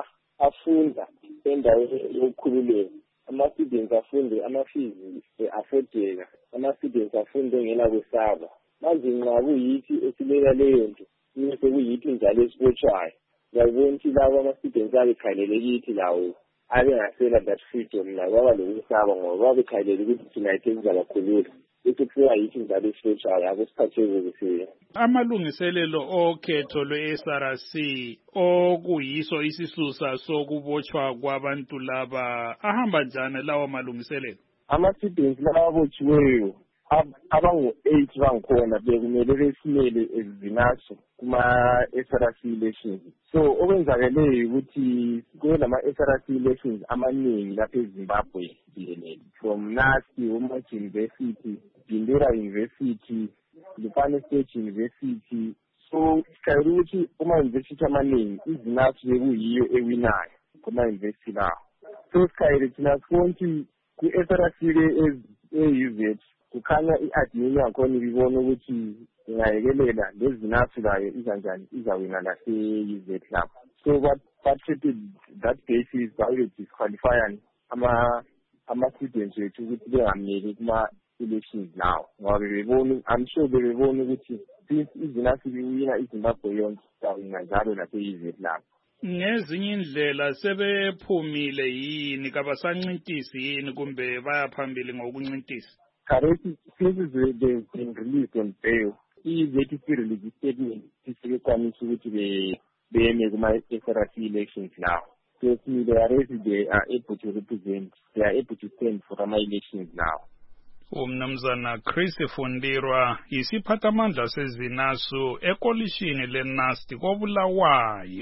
Speaker 18: afunda endaweni yokukhululeka. Ama-students afunde ama-fees affordeka, ama-students afunde ngela kwesaba. Manje nxa kuyithi esilela leyo nto bese kuyithi njalo esibotshwayo ngiyabona ukuthi labo ama-students abekhalele kithi lawo abengasela that freedom la baba lokusaba ngoba babekhalele ukuthi thina yethu sizabakhulula bese kufika yithi njalo esibotshwayo akusiphatheke kuhle.
Speaker 3: Amalungiselelo okhetho lwe-S R C okuyiso isisusa sokubotshwa kwabantu laba ahamba njani lawo malungiselelo?
Speaker 18: Ama-students laba abotshiweyo abangu-eight bangikhona bekumele besimele ezinaso kuma-S R C elections. So okwenzakeleyo ukuthi kube nama-S R C elections amaningi lapha eZimbabwe jikelele from Nasti, Umoja University, Bindera University, Lupane State University. So sikayela ukuthi uma-university amaningi izinaso bekuyiyo ewinayo kuma-university lawo. So sikayele thina sifuna ukuthi ku-S R C e-U Z kukhanya i-admin yakhona ibibona ukuthi ingayekelela lezinasu layo izanjani izawina lase-U Z lapho. So ba-treated that basis bayo-disqualify ama ama-students wethu ukuthi bengameli kuma-elections lawo ngoba bebebona I'm sure bebebona ukuthi since izinasu iwina iZimbabwe yonke izawina njalo lase-U Z lapho.
Speaker 3: Ngezinye indlela sebephumile yini kabasancintisi yini kumbe bayaphambili ngokuncintisa?
Speaker 18: Currently, since they've been released on bail, I Z T released a statement to which they make my S R C elections now. So they are ready, they are able to represent, they are able to stand for my elections now.
Speaker 3: Umnumzana Chris Fundirwa isiphathamandla sezinasu ekolishini leNasti koBulawayo.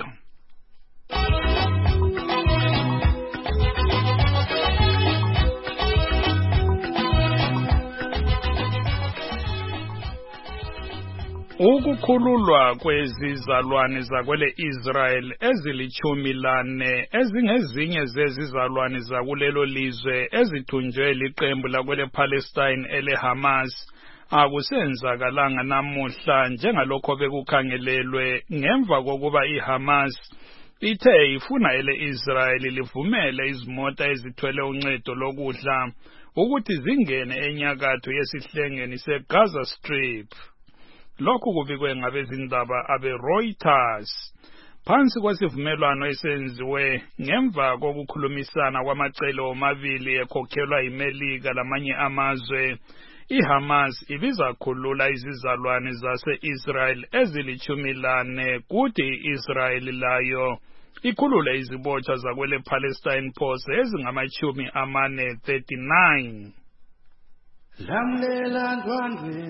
Speaker 3: Ukukhululwa kwezizalwane zakwele Israel ezilichumi lane ezingezinye zezizalwane zakulelo lizwe ezithunjwe liqembu lakwele Palestine ele Hamas akusenzakalanga namuhla njengalokho bekukhangelelwe ngemva kokuba iHamas ithe ifuna ele Israel livumele izimota ezithwele uncedo lokudla ukuthi zingene enyakatho yesihlengeni seGaza Strip. Lokhu kubikwe ngabezindaba abe-Reuters. Phansi kwesivumelwano esenziwe ngemva kokukhulumisana kwamacele omabili ekhokhelwa iMelika lamanye amazwe, iHamas ibizakhulula izizalwane zase-Israel ezilichumi lane kuthi i-Israel layo ikhulule izibotshwa zakwele Palestine Pose ezingamachumi amane thirty-nine.
Speaker 11: Lamlela ndwandwe,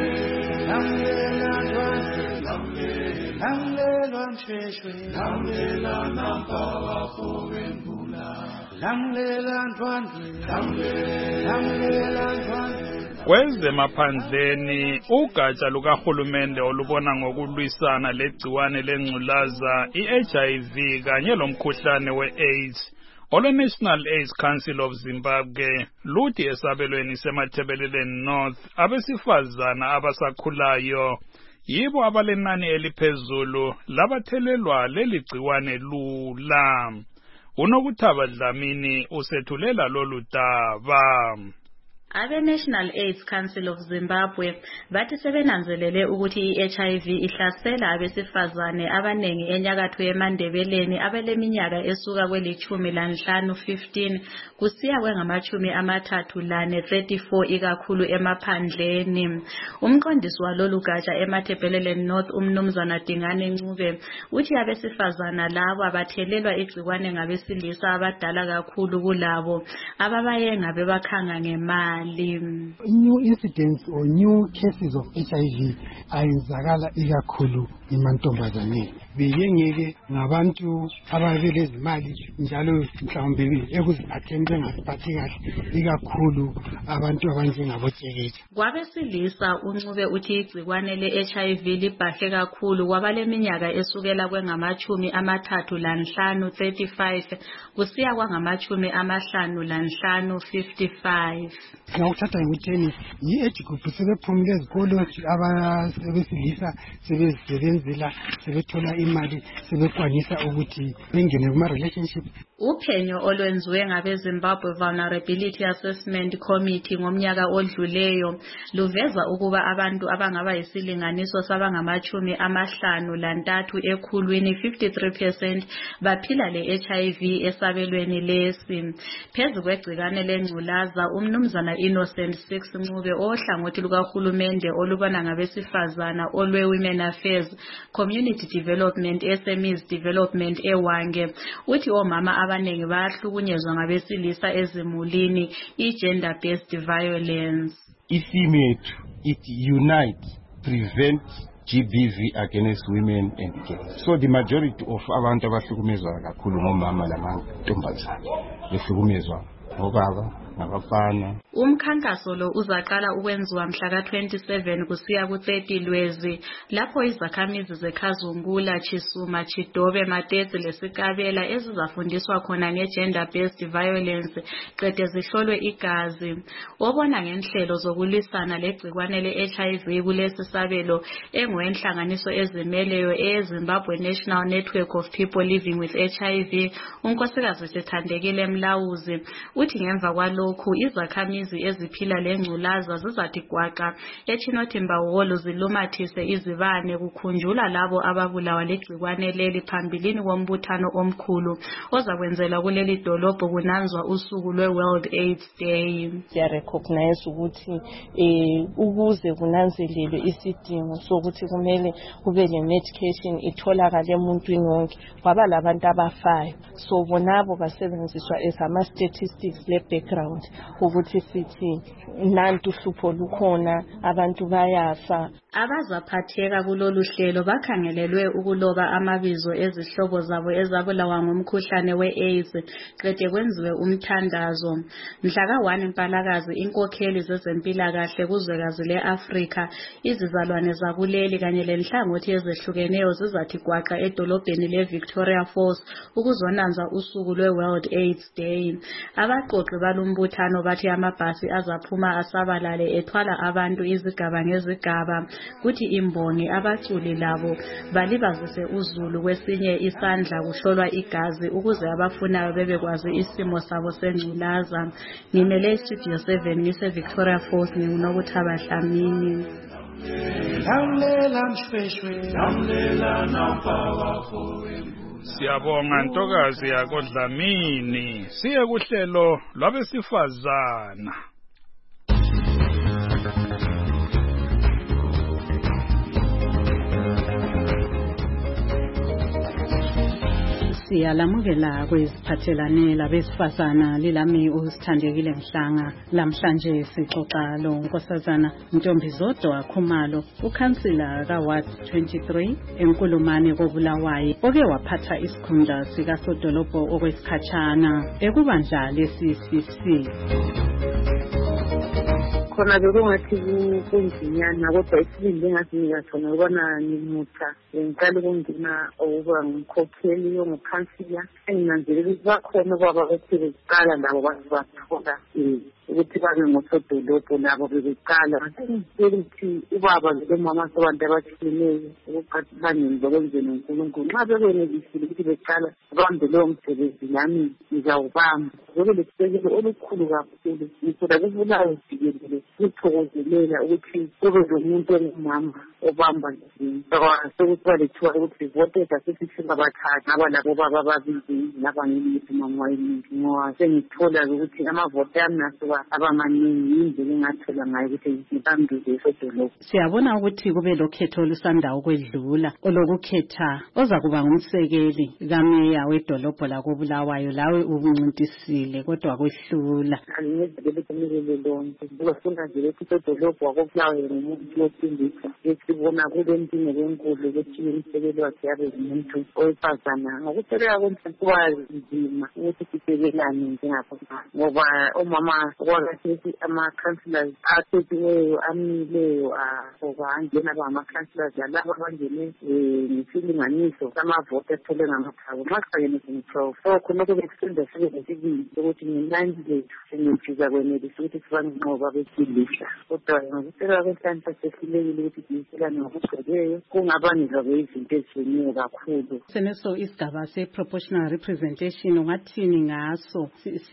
Speaker 11: lamlela ndwandwe, lamlela msheshwe, lamlela nampawa kowembula, lamlela ndwandwe, lamlela ndwandwe.
Speaker 3: Kwezemaphandleni ugatsha lukahulumende olubona ngokulwisana legciwane lengculaza i-H I V kanye lomkhuhlane we-AIDS olwe-National AIDS Council of Zimbabwe luthi esabelweni semathebeleleni North abesifazana abasakhulayo yibo abalenani eliphezulu labathelelwa leli gciwane lula. Unokuthaba Dlamini usethulela lolu daba.
Speaker 19: Abe-National AIDS Council of Zimbabwe bathi sebenanzelele ukuthi i-H I V ihlasela abesifazane abanengi enyakatho yemandebeleni abeleminyaka esuka kwelichumi lanhlanu fifteen kusiya kwengamachumi amathathu lane thirty-four ikakhulu emaphandleni. Umqondisi walolu gatsha emathebeleleni North umnumzana Dingane Ncube uthi abesifazana labo abathelelwa igciwane ngabesilisa abadala kakhulu kulabo ababayenga bebakhanga ngemali.
Speaker 20: New incidents or new cases of H I V ayenzakala ikakhulu imantombazane beyengeke ngabantu ababelezimali njalo mhlawumbe ekuziphatheni bengaziphathi kahle ikakhulu abantu abanjengabotsheketshe.
Speaker 19: Kwabesilisa uNcube uthi igciwane le-H I V libhahle kakhulu kwabaleminyaka esukela kwengamachumi amathathu lanhlanu thirty-five kusiya kwangamachumi amahlanu lanhlanu fifty-five.
Speaker 20: Ngakuthatha ngikutheni yi-age group sebephumile ezikolo abesilisa sebezisebenzela sebethola imali sebekwanisa ukuthi bengene kuma-relationship.
Speaker 19: Uphenyo olwenziwe ngabe-Zimbabwe Vulnerability Assessment Committee ngomnyaka odluleyo luveza ukuba abantu abangaba yisilinganiso sabangamachumi amahlanu lantathu ekhulwini fifty-three percent baphila le-H I V esabelweni lesi. Phezu kwegcikane lengculaza umnumzana Innocent Six Ncube ohlangothi lukahulumende olubona ngabesifazana olwe-Women Affairs Community Development S M Es Development eWange uthi omama abanengi bayahlukunyezwa ngabesilisa ezimulini i-gender based violence.
Speaker 21: Isimu yethu it unites prevent G B V against women and girls. So the majority of abantu abahlukumezwa kakhulu ngomama lamantombazane behlukumezwa ngobaba nabafana.
Speaker 19: Umkhankaso lo uzaqala ukwenziwa mhla ka twenty-seven kusiya ku thirty Lwezi lapho izakhamizi zeKhazungula, Chisuma, Chidobe, Matetse leSikabela ezizafundiswa khona nge-gender based violence qede zihlolwe igazi. Obona ngenhlelo zokulisana legcikwane le-H I V kulesi sabelo engwenhlanganiso ezimeleyo eZimbabwe National Network of People Living with H I V unkosikazi Sithandekile Mlawuzi uthi ngemva kwalokhu izakhamizi eziphila lengculaza zizathi gwaqa eChinothimba Hall zilumathise izibane kukhunjula labo ababulawa legcikwane leli phambilini kombuthano omkhulu ozakwenzelwa kuleli dolobho kunanzwa usuku lwe-World AIDS Day.
Speaker 22: Ya recognize ukuthi eh ukuze kunanzelelwe isidingo sokuthi kumele kube le medication itholakala emuntwini wonke kwaba labantu abafayo so bonabo basebenziswa as ama statistics le background out ukuthi sithi nantu uhlupho lukhona abantu bayafa.
Speaker 19: Abazaphatheka kulolu hlelo bakhangelelwe ukuloba amabizo ezihlobo zabo ezabulawa ngumkhuhlane we-AIDS qede kwenziwe umthandazo. Mhla ka one Mpalakazi inkokheli zezempilakahle kuzwekazi le-Afrika, izizalwane zakuleli kanye lenhlangothi ezehlukeneyo zizathi gwaqa edolobheni le-Victoria Falls ukuzonanza usuku lwe-World AIDS Day. Abaqoqi balumbuthano bathi amabhasi azaphuma asabalale ethwala abantu izigaba ngezigaba, kuthi imbongi abaculi labo balibazise uzulu kwesinye isandla kuhlolwa igazi ukuze abafunayo bebekwazi isimo sabo sengculaza. Ngimele Studio seven ngise Victoria Falls ngingunokuthaba Dlamini.
Speaker 3: Siyabonga ntokazi yako Dlamini. Siye kuhlelo lwabesifazana.
Speaker 2: Siyalamukela kweziphathelane labesifazana lilami usithandekile Mhlanga. Lamhlanje sixoxa lo nkosazana Ntombizodwa Khumalo, ukhansila ka Ward twenty-three eNkulumane koBulawayo, oke waphatha isikhundla sika sodolobho okwesikhatshana ekubandla lesi C C.
Speaker 1: Khona bekungathi kunjinyana kodwa isibindi engazinika khona ubona ngimutha ngiqala ukungena ukuba ngumkhokheli yongukhansila enginanzelela ukuthi bakhona kwaba bethi beqala labo bazibakhola ukuthi babe ngosodolobho nabo bebeqala ukuthi ubaba lo mama sabantu abatshiyeneyo ukuthi bangenza kwenzeni uNkulunkulu nxa bekwenelisile ukuthi beqala bambe lowo msebenzi nami ngizawubamba ngoba lesisekelo olukhulu kakhulu ngithola kubulayo jikelele kuthokozelela ukuthi kube lomuntu ongumama obamba sokuthi balethiwa ukuthi voteka sesifika bathathu aba labo baba ababili nabangilithi mama wayiningi ngoba sengithola ukuthi amavoti ami nasuka abamaningi yindlela engathola ngayo ukuthi ngibambile esodolobho.
Speaker 2: Siyabona ukuthi kube lokhetho olusanda ukwedlula olokukhetha oza kuba ngumsekeli kameya wedolobho lakoBulawayo, lawe ubuncintisile kodwa kwehlula.
Speaker 1: Angiyezele kumele lonke ngifuna nje ukuthi isodolobho wakoBulawayo ngumuntu wesindisa esibona kule mpilo enkulu ukuthi umsekeli wakhe yabe umuntu owesifazana ngokusebenza komsebenzi nzima ukuthi sisekelane njengapha ngoba omama kwakathi ama-councillors akhethiweyo amileyo ngoba angena bama-councillors alabo abangene ngesilinganiso samavoti athole ngamathabo nxa kufanele ngithiwa so khonokho bekufunda sibe nesibili sokuthi ngenani lethu ngimfiza kwenelisa ukuthi sibanqoba besilisa kodwa ngokusebenza kwenhlanhla sehlulekile ukuthi siyiselane ngokugcweleyo kungabangelwa kwezinto eziningi kakhulu.
Speaker 2: Seneso isigaba se-proportional representation ungathini ngaso?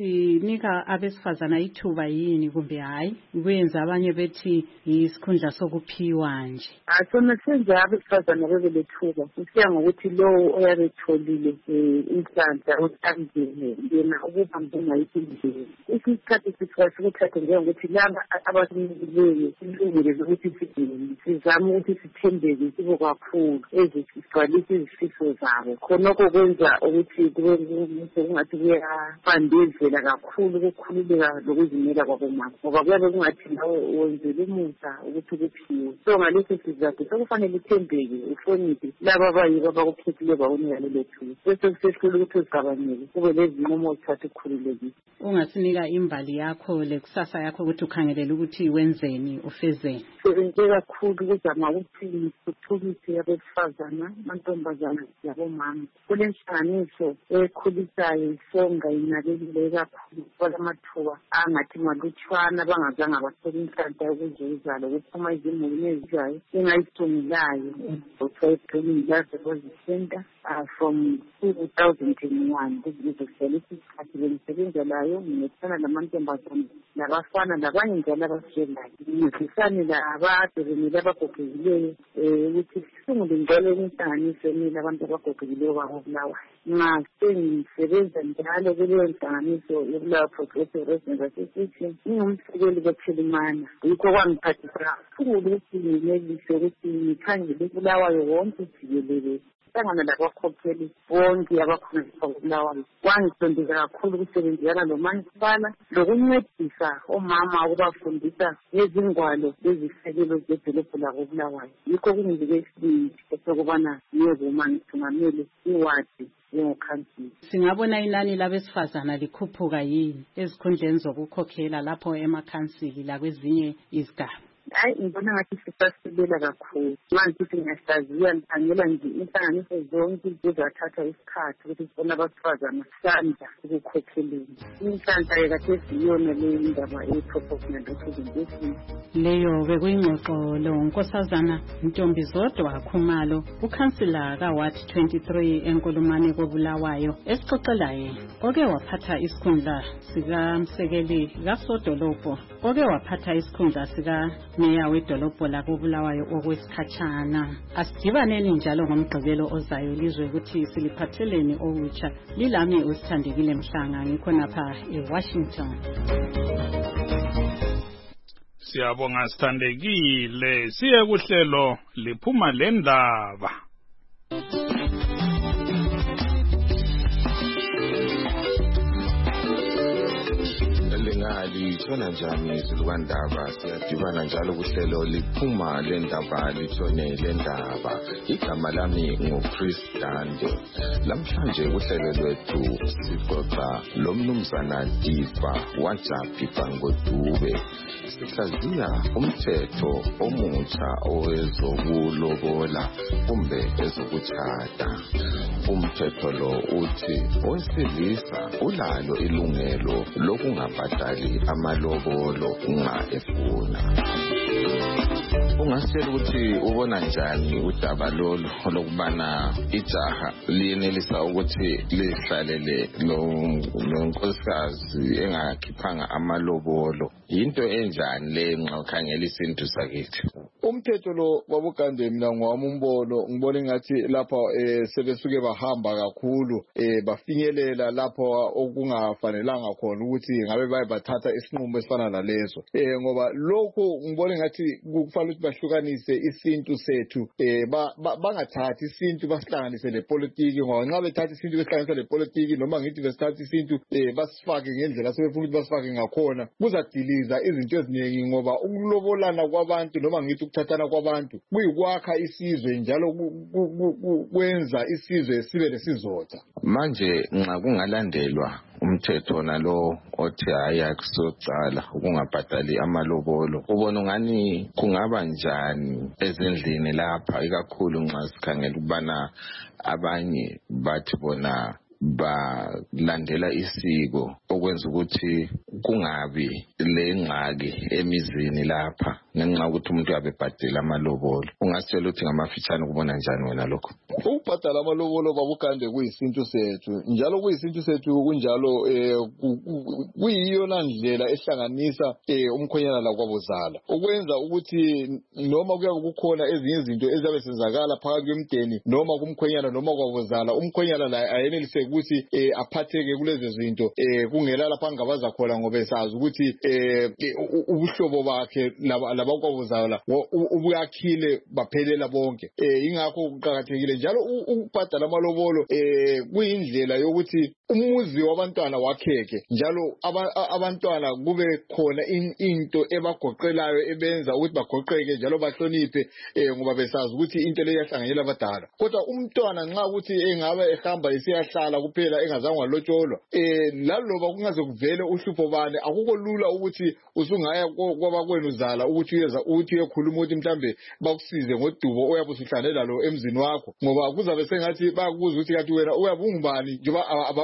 Speaker 2: Sinika abesifazana ithuba yini kumbe hayi kwenza abanye bethi isikhundla sokuphiwa nje?
Speaker 1: Asona senza abesifazana bebelethuba kusiya ngokuthi lowo oyabetholile inhlanhla othandile yena ukuba ngayiphi indlela. Isikhathi sifika sikuthathe njengokuthi laba abasinikileyo ilungile lokuthi sidini sizame ukuthi sithembeke sibe kakhulu ezigcwalisa izifiso zabo khonokho kwenza ukuthi kube kungathi kuyabandezela kakhulu ukukhululeka lokuzimela kwabomama ngoba kuyabe kungathi nawe wenzela umusa ukuthi kuphiwe. So ngaleso sizathu sekufanele uthembeke uhloniphe laba abayibo abakukhethileyo bawunika lelo thuba bese kusehlula ukuthi uzigabanyele kube lezinqumo ozithatha ukukhululekile.
Speaker 2: Ungasinika imbali yakho lekusasa yakho ukuthi ukhangelela ukuthi wenzeni ufezeni?
Speaker 1: Sebenze kakhulu ukuzama ukuthi ngithuthukise abesifazana amantombazana yabomama kule nhlanganiso ekhulisayo isonga inakekile kakhulu kwalamathuba angathi malutshwana bangazange abathole inhlanhla yokuzuza lokuphuma izimuli ezizayo engayisungulayo center from two thousand one kuzizohlalisa isikhathi bengisebenza layo ngiyethana lamantombazana labafana labanye njalo abasiyelayo ngizisane labade bemile abagogekileyo ukuthi sisungule njalo inhlanganiso emile abantu abagogekileyo bakoBulawayo. Nxa sengisebenza njalo kuleyo nhlanganiso yoBulawayo Progressive Residents Association ngingumsekeli kaThelimana yikho kwangiphathisa kakhulu ukuthi nginelise ukuthi ngikhangele uBulawayo wonke jikelele hlangana labakhokheli bonke abakhona eBulawayo. Kwangifundisa kakhulu ukusebenzisana lomasipala lokuncedisa omama ukubafundisa ngezingwalo lezisekelo zedolobho lakoBulawayo. Yikho kungibike isibindi esokubana yebo ngithungamele iwadi yokhansila.
Speaker 2: Singabona inani labesifazana likhuphuka yini ezikhundleni zokukhokhela lapho emakhansili la kwezinye izigaba?
Speaker 1: Hayi, ngibona ngathi sisasibela kakhulu. Manje sithi ngiyahlaziya ngikhangela nje inhlanganiso zonke zizathatha isikhathi ukuthi sibone abasifazana sandla ukukhokheleni. Inhlanhla kade siyona le ndaba e-proportional representation.
Speaker 2: Leyo bekuyingxoxo lo Nkosazana Ntombizodwa Khumalo, ukhansila kaWard twenty-three enkulumane koBulawayo, esixoxelayo oke waphatha isikhundla sikaMsekeli kaSodolopho, oke waphatha isikhundla sika Meya wedolobho lakoBulawayo okwesikhatshana. Asidibaneni njalo ngomgqibelo ozayo lizwe ukuthi siliphatheleni okutsha. Lilami usithandekile Mhlanga, ngikho napha eWashington.
Speaker 3: Siyabonga sithandekile, siye kuhlelo liphuma lendaba.
Speaker 5: Litshona njani izilwandaba? Siyadibana njalo kuhlelo liphuma lendaba litshone lendaba. Igama lami nguChris Dande. Lamhlanje kuhlelo lwethu sixoxa lomnumzana Diva Wajaphi NgoDube. Sihlaziya umthetho omutsha owezokulobola kumbe ezokutshata. Umthetho lo uthi owesilisa ulalo ilungelo lokungabhadali amalobolo nxa efuna. Ungasitshela ukuthi ubona njani udaba lolu lokubana ijaha liyenelisa ukuthi lihlalele lo nkosikazi engakhiphanga amalobolo? Yinto enjani le nxa ukhangela isintu sakithi?
Speaker 6: Umthetho lo wabugande mina ngwami umbono, ngibona ngathi lapha eh sebesuke bahamba kakhulu eh bafinyelela lapha okungafanelanga khona ukuthi ngabe bayabathatha isinqumo esifana naleso. Eh ngoba lokho ngibona ngathi kufanele ukuthi bahlukanise isintu sethu, eh bangathathi isintu basihlanganise lepolitiki, ngoba nxa bethatha isintu besihlanganisa lepolitiki noma ngithi besithatha isintu eh basifake ngendlela sebefuna ukuthi basifake ngakhona, kuzadiliza izinto eziningi, ngoba ukulobolana kwabantu noma ngithi ukuthathana kwabantu kuyikwakha isizwe njalo kwenza isizwe sibe lesizotha.
Speaker 5: Manje nxa kungalandelwa umthetho nalo othi hayi akusocala ukungabhadali amalobolo, ubona ngani kungaba njani ezindlini lapha, ikakhulu nxa sikhangela ukubana abanye bathi bona balandela isiko okwenza ukuthi kungabi lengxaki emizini lapha ngenxa ukuthi umuntu abebhadela amalobolo. Ungasitshela ukuthi ngamafitshane ukubona njani wena lokho?
Speaker 6: Ukubhadala amalobolo babugande kuyisintu sethu, njalo kuyisintu sethu kunjalo eh kuyiyona ndlela ehlanganisa eh umkhonyana la kwabozala, ukwenza ukuthi noma kuya kukhona ezinye izinto ezabe senzakala phakathi kwemdeni noma kumkhonyana noma kwabozala, umkhonyana la ayenelise ukuthi eh aphatheke kulezi zinto eh kungela lapha ngabaza khona, ngoba esazi ukuthi eh ubuhlobo bakhe labakwabozala ubuyakhile baphelela bonke. Eh ingakho kuqhakathekile njalo ukubhadala amalobolo eh kuyindlela yokuthi umuzi wabantwana wakheke, njalo abantwana kube khona into ebagoqelayo ebenza ukuthi bagoqeke njalo bahloniphe eh ngoba besazi ukuthi into le yahlanganyela abadala. Kodwa umntwana nxa ukuthi engabe ehamba isiyahlala kuphela engazange walotsholwa eh laloba kungaze kuvele uhlupho bane, akukho lula ukuthi usungaya kwabakwenu zala ukuthi uyeza ukuthi uyekhuluma ukuthi mhlambe bakusize ngodubo oyabe usihlanela lo emzini wakho, ngoba kuzabe sengathi bayakuza ukuthi kathi wena uyabungubani njengoba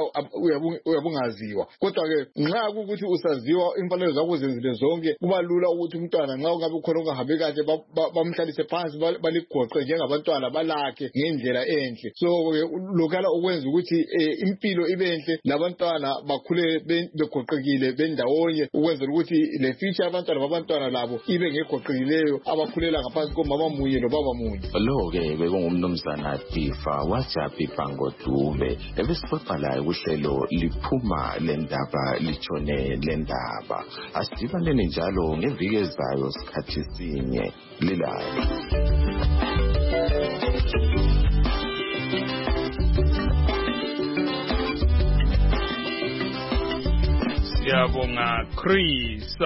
Speaker 6: uyabungaziwa. Kodwa ke nxa ukuthi usaziwa imfanelo zakho zenzile zonke, kuba lula ukuthi umntwana nxa ungabe khona ungahambe kahle bamhlalise phansi baligoqe njengabantwana balakhe ngendlela enhle. So lokala ukwenza ukuthi impilo ibenhle labantwana bakhule begoqekile bendawonye, ukwenzela ukuthi le future abantwana babantwana labo ibe ngegoqekileyo abakhulela ngaphansi komama munye lobaba munye.
Speaker 5: Lo ke bekungumnumzana Diva Wajaphi NgoDube ebesixoxa laye kuhlelo liphuma lendaba litshone lendaba. Asidibaneni njalo ngeviki ezayo sikhathi sinye lilayo.
Speaker 3: siyabonga Chris.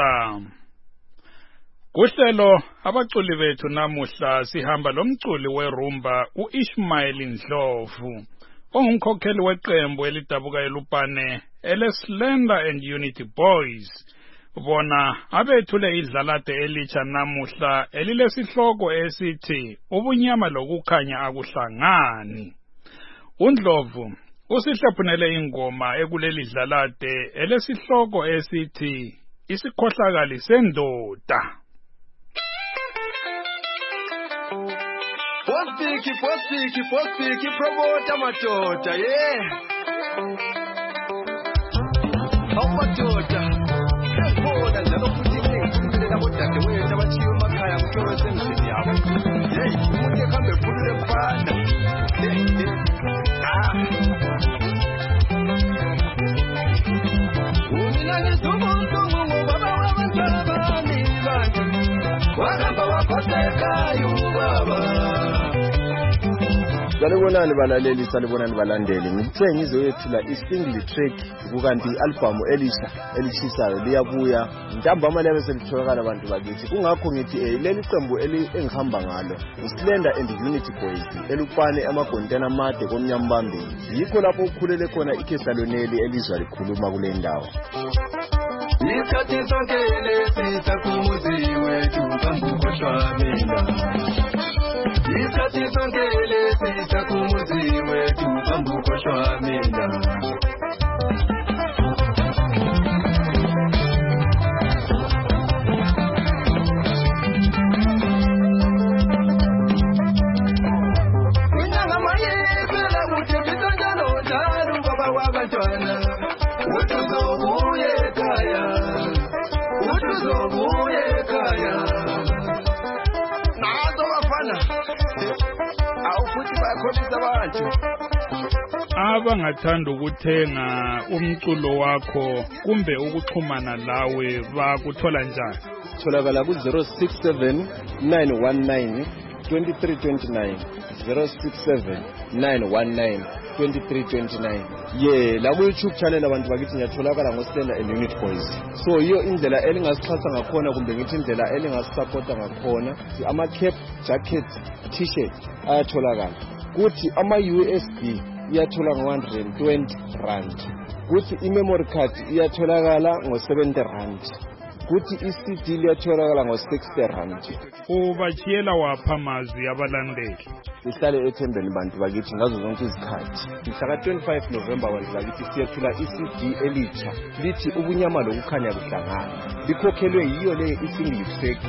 Speaker 3: Kuhlelo abaculi bethu namuhla sihamba lomculi werumba uIshmael Ndlovu ongumkhokheli weqembu elidabuka eLupane eleSlender and Unity Boys. Bona abethule idlalade elitsha namuhla elilesihloko esithi ubunyama lokukhanya akuhlangani. uNdlovu usihlephunele ingoma ekuleli dlalade elesihloko esithi isikhohlakali sendoda.
Speaker 8: Postiki, postiki, postiki, promoter madoda, yeah. How madoda? Ngibona njalo futhi ngikulela bodade wethu abathiyo emakhaya kuhlolo semzini yabo. Hey, umuntu ehambe ephulule mfana. Ah. Umina ngizumuntu ngubaba wabantwana bami bantu. Wahamba waphatheka yubaba.
Speaker 9: Salibonani balaleli, salibonani balandeli. Ngithe ngizoyethula i-single track kukanti i-album elisha elishisayo liyabuya ntambama lebe selitholakala abantu bakithi. Kungakho ngithi eh leli qembu engihamba ngalo uSlender and Unity Boys eLupane amagontena amade komnyambambili. Yikho lapho ukhulele khona iKhesaloneli elizwa likhuluma kule ndawo.
Speaker 8: Isikhathi sonke lesitha kumuzi wethu kambukoshwa mina. Isikhathi sonke lesitha kumuzi wethu kambukoshwa mina. Kunyanga mayebela kuthembisa njalo njalo baba wabantwana. Utuzobuye kaya, utuzobuye kaya. Nazo bafana, awufuthi bakhombisa abantu.
Speaker 3: Abangathanda ukuthenga umculo wakho kumbe ukuxhumana lawe bakuthola njani?
Speaker 9: Tholakala ku zero six seven nine one nine two three two nine zero six seven nine one nine two three two nine. Yeah, la ku YouTube channel abantu bakithi ngiyatholakala ngoSlender and Unity Boys. So iyo indlela elingasixhasa ngakhona kumbe ngithi indlela elingasupporta ngakhona ama cap, jacket, t-shirt ayatholakala. Kuthi ama U S B iyathola ngo one hundred twenty rand. Kuthi i-memory card iyatholakala ngo seventy rand. Kuthi i-C D liyatholakala ngo sixty rand.
Speaker 3: Ubachiyela wapha amazwi abalandeli.
Speaker 9: Sihlale ethembeni bantu bakithi ngazo zonke izikhathi. Mhla ka twenty-five November bantu bakithi siyethula i-C D elitsha lithi ubunyama lokukhanya kuhlangana. Likhokhelwe yiyo le i-single track.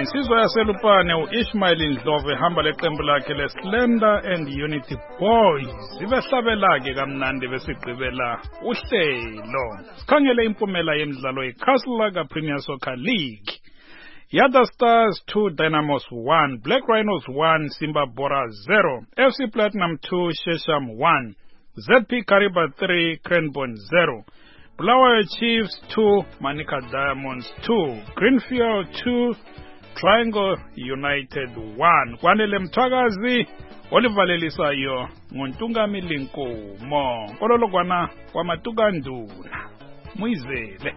Speaker 3: insizwa yaselupane u-Ishmael Ndlovu ehamba leqembu lakhe le-Slender and Unity Boys ibehlabela-ke kamnandi besigqibela uhlelo. Sikhangele impumela yemidlalo yeCastle Premier Soccer League. Yada Stars two, Dynamos one, Black Rhinos one, Simba Bora zero, F C Platinum two, Shesham one, Z P Kariba three, Cranbourne zero, Bulawayo Chiefs two, Manica Diamonds two, Greenfield two, Triangle United one. Kwanele Mtwakazi olivalelisayo ngontungamili Nkomo kololo kwana kwamatuganduna Muyizele.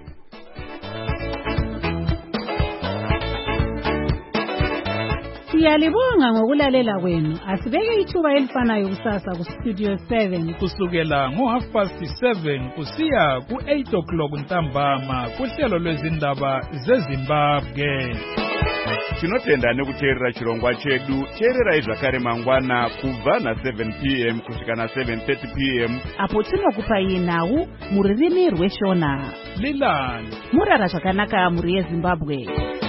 Speaker 2: Siyalibonga ngokulalela kwenu. Asibeke ithuba elifanayo kusasa ku Studio seven
Speaker 3: kusukela ngo half past seven kusiya ku eight o'clock ntambama kuhlelo lwezindaba zeZimbabwe.
Speaker 7: Tinotenda nekuteerera chirongwa chedu. Teererai zvakare mangwana kubva na seven p m kusvika na seven thirty p m
Speaker 12: apo tinokupai nhau muririmi rweshona.
Speaker 3: Lilani
Speaker 12: murara zvakanaka muri yeZimbabwe.